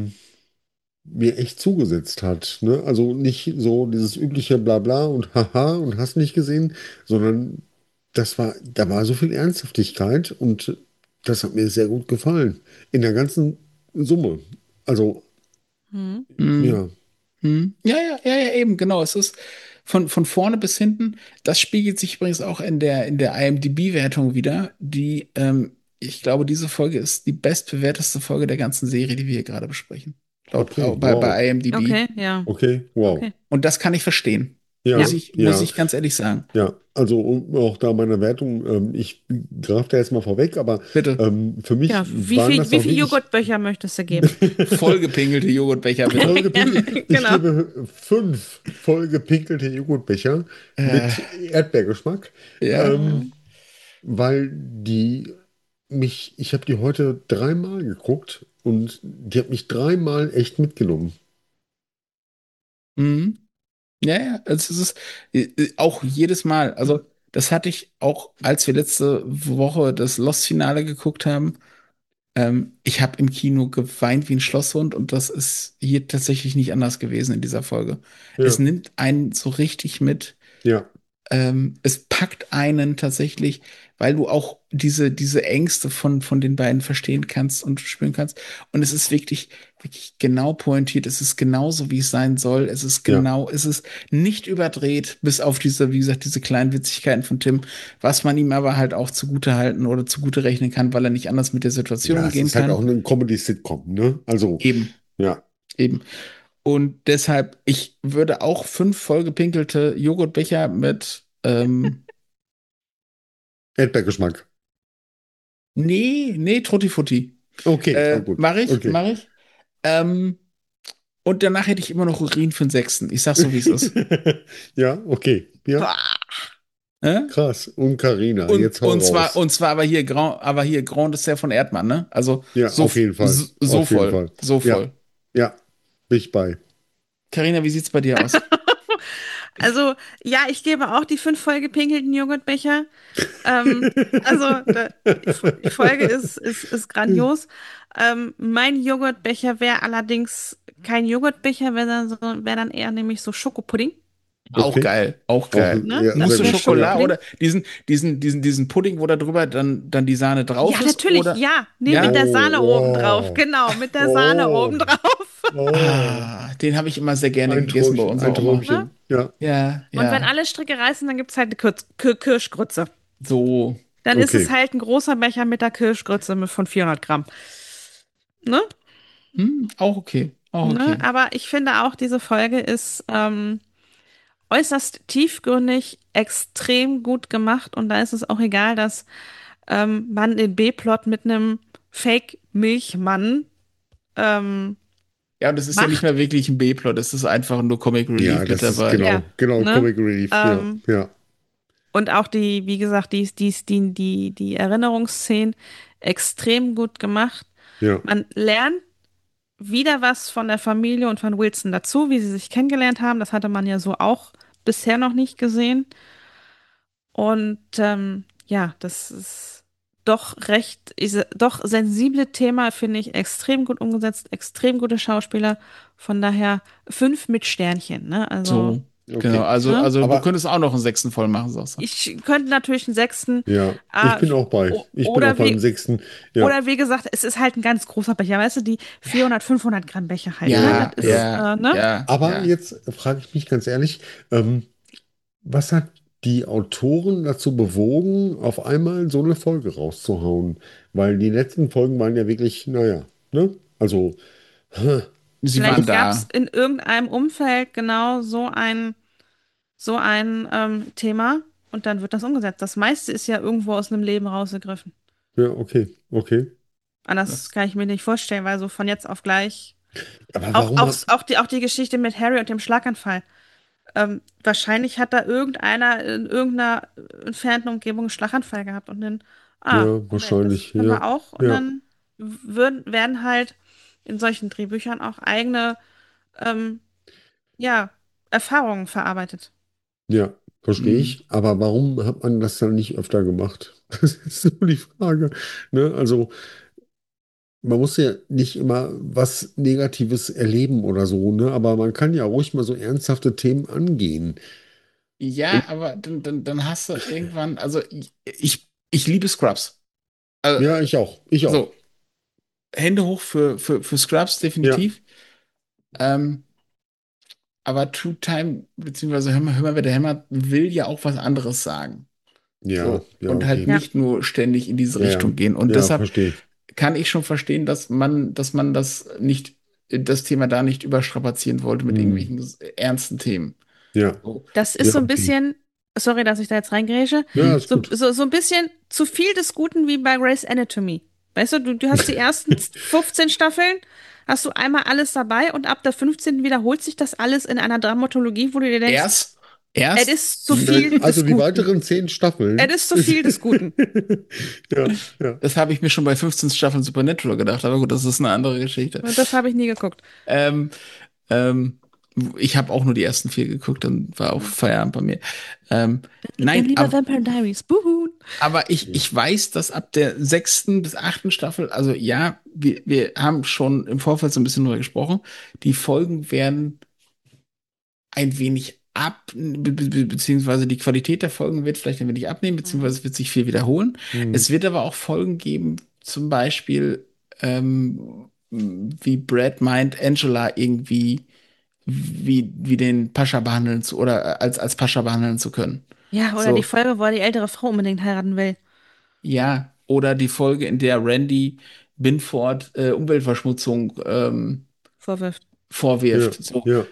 mir echt zugesetzt hat. Ne? Also nicht so dieses übliche Blabla und Haha und hast nicht gesehen, sondern da war so viel Ernsthaftigkeit und das hat mir sehr gut gefallen. In der ganzen Summe. Also,
Mhm.
Mhm.
ja,
Mhm. Ja, eben, genau. Es ist von vorne bis hinten. Das spiegelt sich übrigens auch in der IMDb-Wertung wieder. Ich glaube, diese Folge ist die bestbewerteste Folge der ganzen Serie, die wir hier gerade besprechen.
okay, wow.
Bei IMDb.
Okay, ja.
Okay, wow.
Okay.
Und das kann ich verstehen.
Ja.
Ja,
Muss
ja.
ich ganz ehrlich sagen.
Ja, also um auch da meine Wertung, ich greife da jetzt mal vorweg, aber
Bitte.
für mich
Ja,
waren das
wie
auch
viel
wirklich
Joghurtbecher möchtest du geben?
Vollgepinkelte Joghurtbecher, bitte.
vollgepinkelt. Ich
Genau.
gebe 5 vollgepinkelte Joghurtbecher
Äh,
mit Erdbeergeschmack,
ja.
ähm,
Mhm.
weil ich habe die heute dreimal geguckt und die hat mich dreimal echt mitgenommen.
Mhm. Es ist auch jedes Mal. Also, das hatte ich auch, als wir letzte Woche das Lost-Finale geguckt haben. Ich habe im Kino geweint wie ein Schlosshund und das ist hier tatsächlich nicht anders gewesen in dieser Folge. Es
Ja,
nimmt einen so richtig mit.
ja,
Es packt einen tatsächlich, weil du auch diese Ängste von den beiden verstehen kannst und spüren kannst. Und es ist wirklich genau pointiert. Es ist genauso, wie es sein soll.
ja.
Es ist nicht überdreht, bis auf wie gesagt, diese kleinen Witzigkeiten von Tim, was man ihm aber halt auch zugute halten oder zugute rechnen kann, weil er nicht anders mit der Situation
Ja, es
umgehen
ist halt auch
kann.
eine Comedy-Sitcom, ne? Also,
Eben,
ja.
eben. Und deshalb, ich würde auch 5 vollgepinkelte Joghurtbecher mit
Erdbeergeschmack.
nee, Tutti Frutti.
Okay, oh gut. Okay.
Mach ich. Ähm, und danach hätte ich immer noch Urin für den Sechsten. Ich sag so, wie es ist.
Ja, okay. Ja,
Boah.
Äh?
krass. Und Carina, jetzt hau raus.
Und zwar aber hier Grand Dessert von Erdmann, ne? Also
Ja, auf jeden Fall. Auf jeden Fall.
so
Ja,
voll.
ja, bin ich bei.
Carina, wie sieht's bei dir aus?
Also, ja, ich gebe auch die 5 vollgepinkelten Joghurtbecher. Die Folge ist grandios. Mein Joghurtbecher wäre allerdings kein Joghurtbecher, wäre dann eher nämlich so Schokopudding.
Auch
Okay.
geil, auch
Auch,
geil.
Ne?
ja, sehr
Das
Mousse au
wäre
gut. Ja.
Chocolat
Schokopudding.
oder diesen Pudding, wo da drüber dann die Sahne drauf
Ja,
ist,
natürlich,
oder?
ja. Nee, mit
Ja?
der Sahne obendrauf.
Oh,
Genau, mit der Sahne
oh,
obendrauf.
oh, oh.
Den habe ich immer sehr gerne
Ein
gegessen bei
Träumchen, ein
unserer Oma.
Ne?
Träumchen. Ja,
Und wenn
Ja.
alle Stricke reißen, dann gibt es halt eine Kirschgrütze.
So.
Dann ist es
okay.
halt ein großer Becher mit der Kirschgrütze von 400 Gramm. Ne?
Auch okay. Auch
Ne?
okay.
Aber ich finde auch, diese Folge ist äußerst tiefgründig, extrem gut gemacht. Und da ist es auch egal, dass man den B-Plot mit einem Fake-Milchmann ähm,
Ja, und das ist ja nicht
macht.
mehr wirklich ein B-Plot, das ist einfach nur Comic
Ja,
Relief mit
das ist
dabei.
Ja.
genau,
Ne?
Comic Relief. Ja,
Ähm,
ja,
und auch wie gesagt, die Erinnerungsszenen extrem gut gemacht.
ja.
Man lernt wieder was von der Familie und von Wilson dazu, wie sie sich kennengelernt haben. Das hatte man ja so auch bisher noch nicht gesehen. Und ja, doch sensible Thema, finde ich, extrem gut umgesetzt, extrem gute Schauspieler. Von daher 5 mit Sternchen, ne? Also,
So, genau.
Okay.
ne?
Also du
Aber
könntest auch noch einen sechsten voll machen, sagst du.
Ich könnte natürlich einen sechsten,
ja, ich
äh,
bin auch bei. Ich bin auch
oder
beim
wie,
sechsten. Ja.
oder wie gesagt, es ist halt ein ganz großer Becher, weißt du, die 400, 500 Gramm Becher halt, ne?
Ja,
Das ist,
ja,
ne?
ja,
Aber
ja.
jetzt frage ich mich ganz ehrlich, was hat die Autoren dazu bewogen, auf einmal so eine Folge rauszuhauen? Weil die letzten Folgen waren ja wirklich, naja, ne? Also,
Sie waren
Vielleicht gab es
da.
in irgendeinem Umfeld genau so ein Thema und dann wird das umgesetzt. Das meiste ist ja irgendwo aus einem Leben rausgegriffen.
ja, okay, okay.
Anders
Das,
kann ich mir nicht vorstellen, weil so von jetzt auf gleich.
Aber
Auch,
warum
auch,
hat,
auch die Geschichte mit Harry und dem Schlaganfall. Wahrscheinlich hat da irgendeiner in irgendeiner entfernten Umgebung einen Schlaganfall gehabt und dann,
ja,
Moment, das
wahrscheinlich,
können
ja,
wir auch. Und
ja,
dann werden halt in solchen Drehbüchern auch eigene, ähm, ja, Erfahrungen verarbeitet.
ja, verstehe
hm.
ich. Aber warum hat man das dann nicht öfter gemacht? Das ist so die Frage. Ne? Also, man muss ja nicht immer was Negatives erleben oder so, ne? Aber man kann ja ruhig mal so ernsthafte Themen angehen. Und
Ja, aber dann hast du irgendwann, also ich liebe Scrubs. Also,
ja, ich auch. Ich auch.
so, Hände hoch für Scrubs,
Ja,
definitiv. Ähm, aber True Time, beziehungsweise Hör mal, wer der hämmert, will ja auch was anderes sagen.
ja,
So.
ja,
Und halt
okay.
Ja,
nicht nur ständig in diese
Ja, ja,
Richtung gehen. Und
ja,
deshalb
verstehe ich.
kann ich schon verstehen, dass man das nicht, das Thema da nicht überstrapazieren wollte mit
Hm.
irgendwelchen ernsten Themen.
Ja,
So.
das ist
ja,
so ein
okay.
bisschen, sorry, dass ich da jetzt reingrätsche,
Ja, ist
so,
gut.
so, so ein bisschen zu viel des Guten wie bei Grey's Anatomy. Weißt du, du hast die ersten 15 Staffeln, hast du einmal alles dabei und ab der 15. wiederholt sich das alles in einer Dramatologie, wo du dir denkst,
Erst,
es
erst,
ist zu viel
Also
des
die
Guten.
weiteren 10 Staffeln.
Es ist zu viel des Guten.
Ja, ja.
das habe ich mir schon bei 15 Staffeln Supernatural gedacht, aber gut, das ist eine andere Geschichte.
Und das habe ich nie geguckt.
Ähm, ähm, ich habe auch nur die ersten 4 geguckt, dann war auch Feierabend bei mir. Ähm,
Dann
nein,
lieber Vampire Diaries. Buhu.
aber ich weiß, dass ab der 6. bis 8. Staffel, also ja, wir haben schon im Vorfeld so ein bisschen drüber gesprochen, die Folgen werden ein wenig beziehungsweise die Qualität der Folgen wird vielleicht ein wenig abnehmen,
Mhm.
beziehungsweise es wird sich viel wiederholen.
Hm.
Es wird aber auch Folgen geben, zum Beispiel, wie Brad meint, Angela irgendwie wie den Pascha behandeln zu, oder als Pascha behandeln zu können.
Ja, oder die
So,
Folge, wo er die ältere Frau unbedingt heiraten will.
ja. Oder die Folge, in der Randy Binford Umweltverschmutzung
Vorwirft.
Ja,
vorwirft. So,
ja.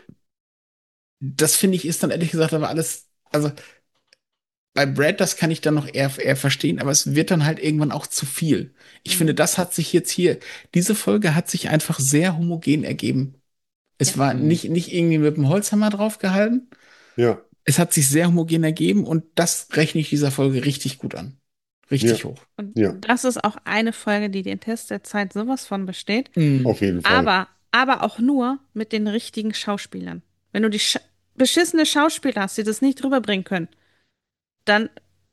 das finde ich ist dann ehrlich gesagt aber alles, also bei Brad, das kann ich dann noch eher verstehen, aber es wird dann halt irgendwann auch zu viel. Ich finde,
Mhm.
das hat sich jetzt hier, diese Folge hat sich einfach sehr homogen ergeben.
Ja.
Es war
Hm.
nicht irgendwie mit dem Holzhammer draufgehalten.
Ja,
Es hat sich sehr homogen ergeben und das rechne ich dieser Folge richtig gut an.
ja,
Richtig hoch.
Und
ja.
das ist auch eine Folge, die den Test der Zeit sowas von besteht.
Mhm.
Auf jeden Fall.
Aber auch nur mit den richtigen Schauspielern. Wenn du die beschissene Schauspieler hast, die das nicht rüberbringen können, dann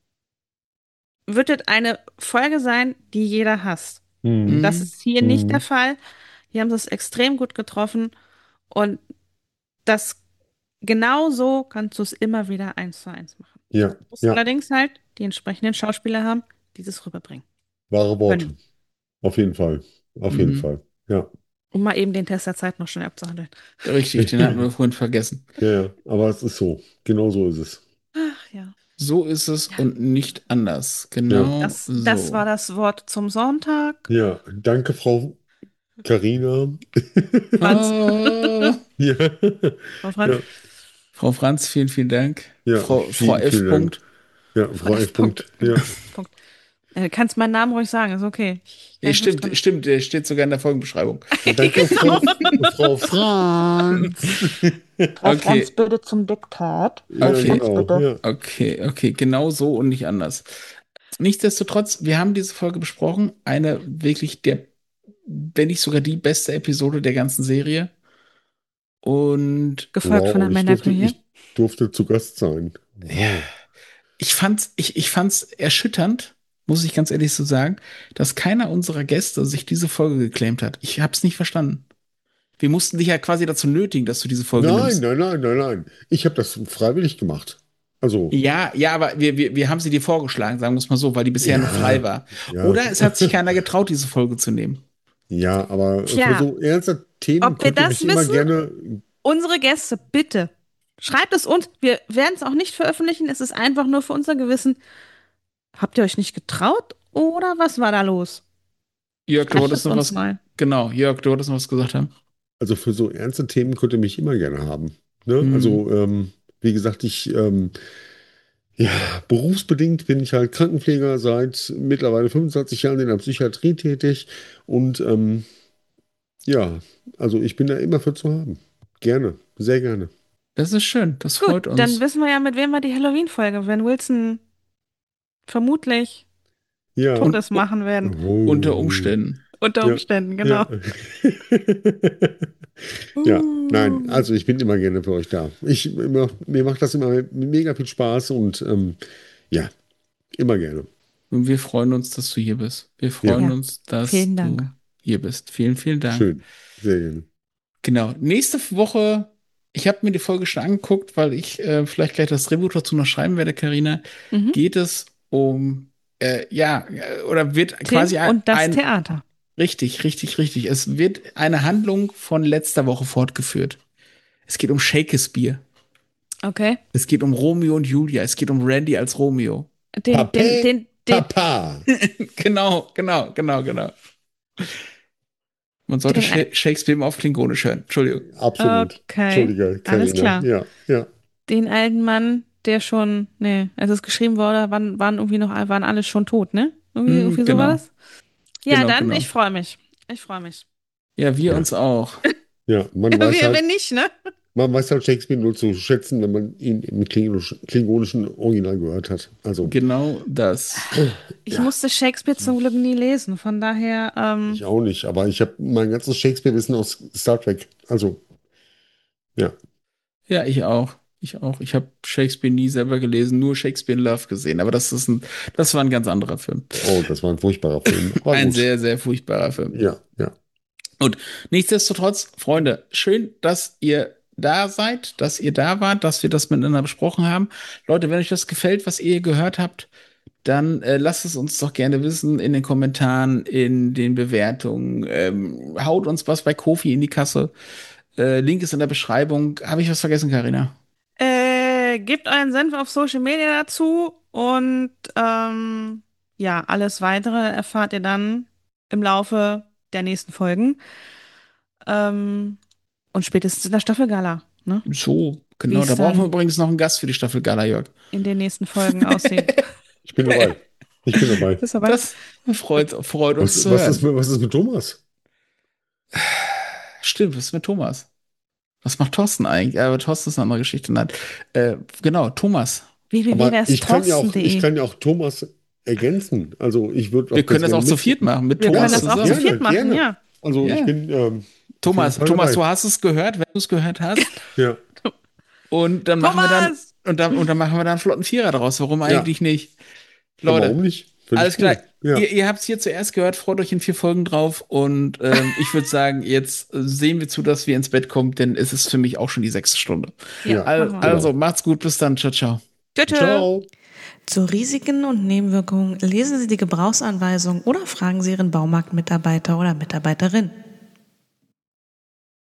wird es eine Folge sein, die jeder hasst.
Hm.
Das
Mhm.
ist hier nicht der
Hm.
Fall. Hier haben sie es extrem gut getroffen und das genau so kannst du es immer wieder 1:1 machen.
Ja,
Du musst
ja.
allerdings halt die entsprechenden Schauspieler haben, die das rüberbringen
Wahre Worte.
können.
Auf jeden Fall. Auf jeden
Mhm.
Fall. Ja.
Um mal eben den Test der Zeit noch schnell abzuhandeln.
Richtig, den hatten wir vorhin vergessen.
Ja, ja. Aber es ist so. Genau so ist es.
Ach ja.
So ist es
Ja.
und nicht anders.
Ja.
Genau
Das war
so.
das Wort zum Sonntag.
Ja. Danke, Frau Karina.
Franz.
Oh,
Ja.
Frau Franz.
Ja.
Frau Franz, vielen Dank.
Ja.
Frau
Vielen,
F.
vielen Dank.
Punkt.
Ja,
Frau
Frau
F.
F.
Punkt.
Punkt.
Genau.
Ja.
Punkt. Kannst meinen Namen ruhig sagen, ist okay. Ich
Ja,
kann nichts dran.
stimmt, der steht sogar in der Folgenbeschreibung.
Danke,
Genau.
Frau Franz.
Frau Franz,
Okay,
bitte zum Diktat. Frau
Ja,
Franz,
okay,
genau.
bitte.
Ja.
okay, genau so und nicht anders. Nichtsdestotrotz, wir haben diese Folge besprochen. Eine wirklich wenn nicht sogar die beste Episode der ganzen Serie. Und
Gefolgt von
Wow,
der Männerküche.
ich durfte zu Gast sein.
ja,
Wow.
ich fand's erschütternd, muss ich ganz ehrlich so sagen, dass keiner unserer Gäste sich diese Folge geclaimt hat. Ich habe es nicht verstanden. Wir mussten dich ja quasi dazu nötigen, dass du diese Folge
Nein,
nimmst.
nein, nein, nein, nein. Ich habe das freiwillig gemacht. Also,
Ja, ja, aber wir haben sie dir vorgeschlagen, sagen wir es mal so, weil die bisher noch frei
ja,
war.
ja,
Oder es hat sich keiner getraut, diese Folge zu nehmen.
ja, aber für
Tja,
so ernste Themen
ob wir
könnt ihr
das
mich immer
wissen?
gerne.
Unsere Gäste, bitte. Schreibt es uns. Wir werden es auch nicht veröffentlichen. Es ist einfach nur für unser Gewissen. Habt ihr euch nicht getraut? Oder was war da los?
Jörg, du
Schreibt
wolltest
es
noch
uns
was.
mal.
Genau, Jörg, du wolltest noch was gesagt haben.
Also für so ernste Themen könnt ihr mich immer gerne haben. Ne?
Mhm.
Also, wie gesagt, ja, berufsbedingt bin ich halt Krankenpfleger seit mittlerweile 25 Jahren in der Psychiatrie tätig und ja, also ich bin da immer für zu haben. Gerne, sehr gerne.
Das ist schön, das
Gut,
freut
dann
uns.
wissen wir ja, mit wem wir die Halloween-Folge, wenn Wilson vermutlich
Ja,
Und
Todes machen werden.
unter
oh,
Umständen.
Unter
ja,
Umständen,
ja.
genau.
Ja, nein, also ich bin immer gerne für euch da. Mir macht das immer mega viel Spaß und ja, immer gerne.
Und wir freuen uns, dass du hier bist. Wir
Ja,
freuen
Ja,
uns, dass
vielen Dank.
du hier bist. Vielen, vielen Dank.
schön, sehr gerne.
Genau. Nächste Woche, ich habe mir die Folge schon angeguckt, weil ich vielleicht gleich das Drehbuch dazu noch schreiben werde, Karina.
Mhm.
Geht es um, oder wird
Tim
quasi
und das Theater.
richtig, richtig, richtig. Es wird eine Handlung von letzter Woche fortgeführt. Es geht um Shakespeare.
Okay.
Es geht um Romeo und Julia. Es geht um Randy als Romeo.
Pape,
Den,
Papa.
Genau, genau, genau, genau. Man sollte
den,
Shakespeare immer auf Klingonisch hören. Entschuldigung.
Absolut.
okay,
Entschuldige,
alles
Karina.
klar.
Ja, ja.
Den alten Mann, der schon, nee, als es geschrieben wurde, waren alle schon tot, ne? Irgendwie so war
Genau,
das? Ja,
genau,
dann,
genau.
ich freue mich. Ich freue mich.
Ja, wir
Ja,
uns auch.
ja.
Wenn nicht, ne?
Man weiß halt Shakespeare nur zu schätzen, wenn man ihn im klingonischen Original gehört hat. Also,
Genau das.
Ich
ja,
musste Shakespeare zum Glück nie lesen, von daher,
ich auch nicht. Aber ich habe mein ganzes Shakespeare-Wissen aus Star Trek. Also, ja.
Ja, ich auch. Ich auch. Ich habe Shakespeare nie selber gelesen, nur Shakespeare in Love gesehen. Aber das war ein ganz anderer Film.
Oh, das war ein furchtbarer Film. Aber
Ein
gut.
sehr, sehr furchtbarer Film.
Ja, ja.
Und nichtsdestotrotz, Freunde, schön, dass ihr da seid, dass ihr da wart, dass wir das miteinander besprochen haben. Leute, wenn euch das gefällt, was ihr gehört habt, dann lasst es uns doch gerne wissen in den Kommentaren, in den Bewertungen. Haut uns was bei Kofi in die Kasse. Link ist in der Beschreibung. Habe ich was vergessen, Karina?
gebt euren Senf auf Social Media dazu und ja, alles weitere erfahrt ihr dann im Laufe der nächsten Folgen. Und spätestens in der Staffelgala, ne?
So,
Wie
genau. Da
es
brauchen wir
dann
übrigens noch einen Gast für die Staffel Gala, Jörg.
in den nächsten Folgen aussieht.
Ich bin dabei. Ich bin dabei.
Ist aber
Das freut uns zu
Was
hören.
was ist mit Thomas?
Stimmt, was ist mit Thomas? Was macht Thorsten eigentlich? Ja, aber Thorsten ist eine andere Geschichte. Nein. Genau, Thomas.
Aber ich
www.thorsten.de.
kann ja auch Thomas ergänzen. Also ich würde
Wir
auch ganz
können das
gerne
auch zu viert machen, mit
Wir können
Thomas
das auch zu
zusammen.
viert machen,
gerne.
ja.
Also
Ja.
ich bin auf jeden
Thomas,
Fall
Thomas, du
dabei.
hast es gehört, wenn du es gehört hast.
Ja,
Und dann machen wir dann,
Thomas!
und dann machen wir dann einen flotten Vierer draus. Warum
ja.
eigentlich nicht?
Aber
Leute,
warum nicht? Finde
alles
ich
klar.
cool. Ja.
Ihr habt es hier zuerst gehört, freut euch in 4 Folgen drauf. Und ich würde sagen, jetzt sehen wir zu, dass wir ins Bett kommen, denn es ist für mich auch schon die 6. Stunde.
Ja,
machen wir.
Also, macht's gut, bis dann. Ciao, ciao.
Tschö.
Ciao.
Zu Risiken und Nebenwirkungen lesen Sie die Gebrauchsanweisung oder fragen Sie Ihren Baumarktmitarbeiter oder Mitarbeiterin.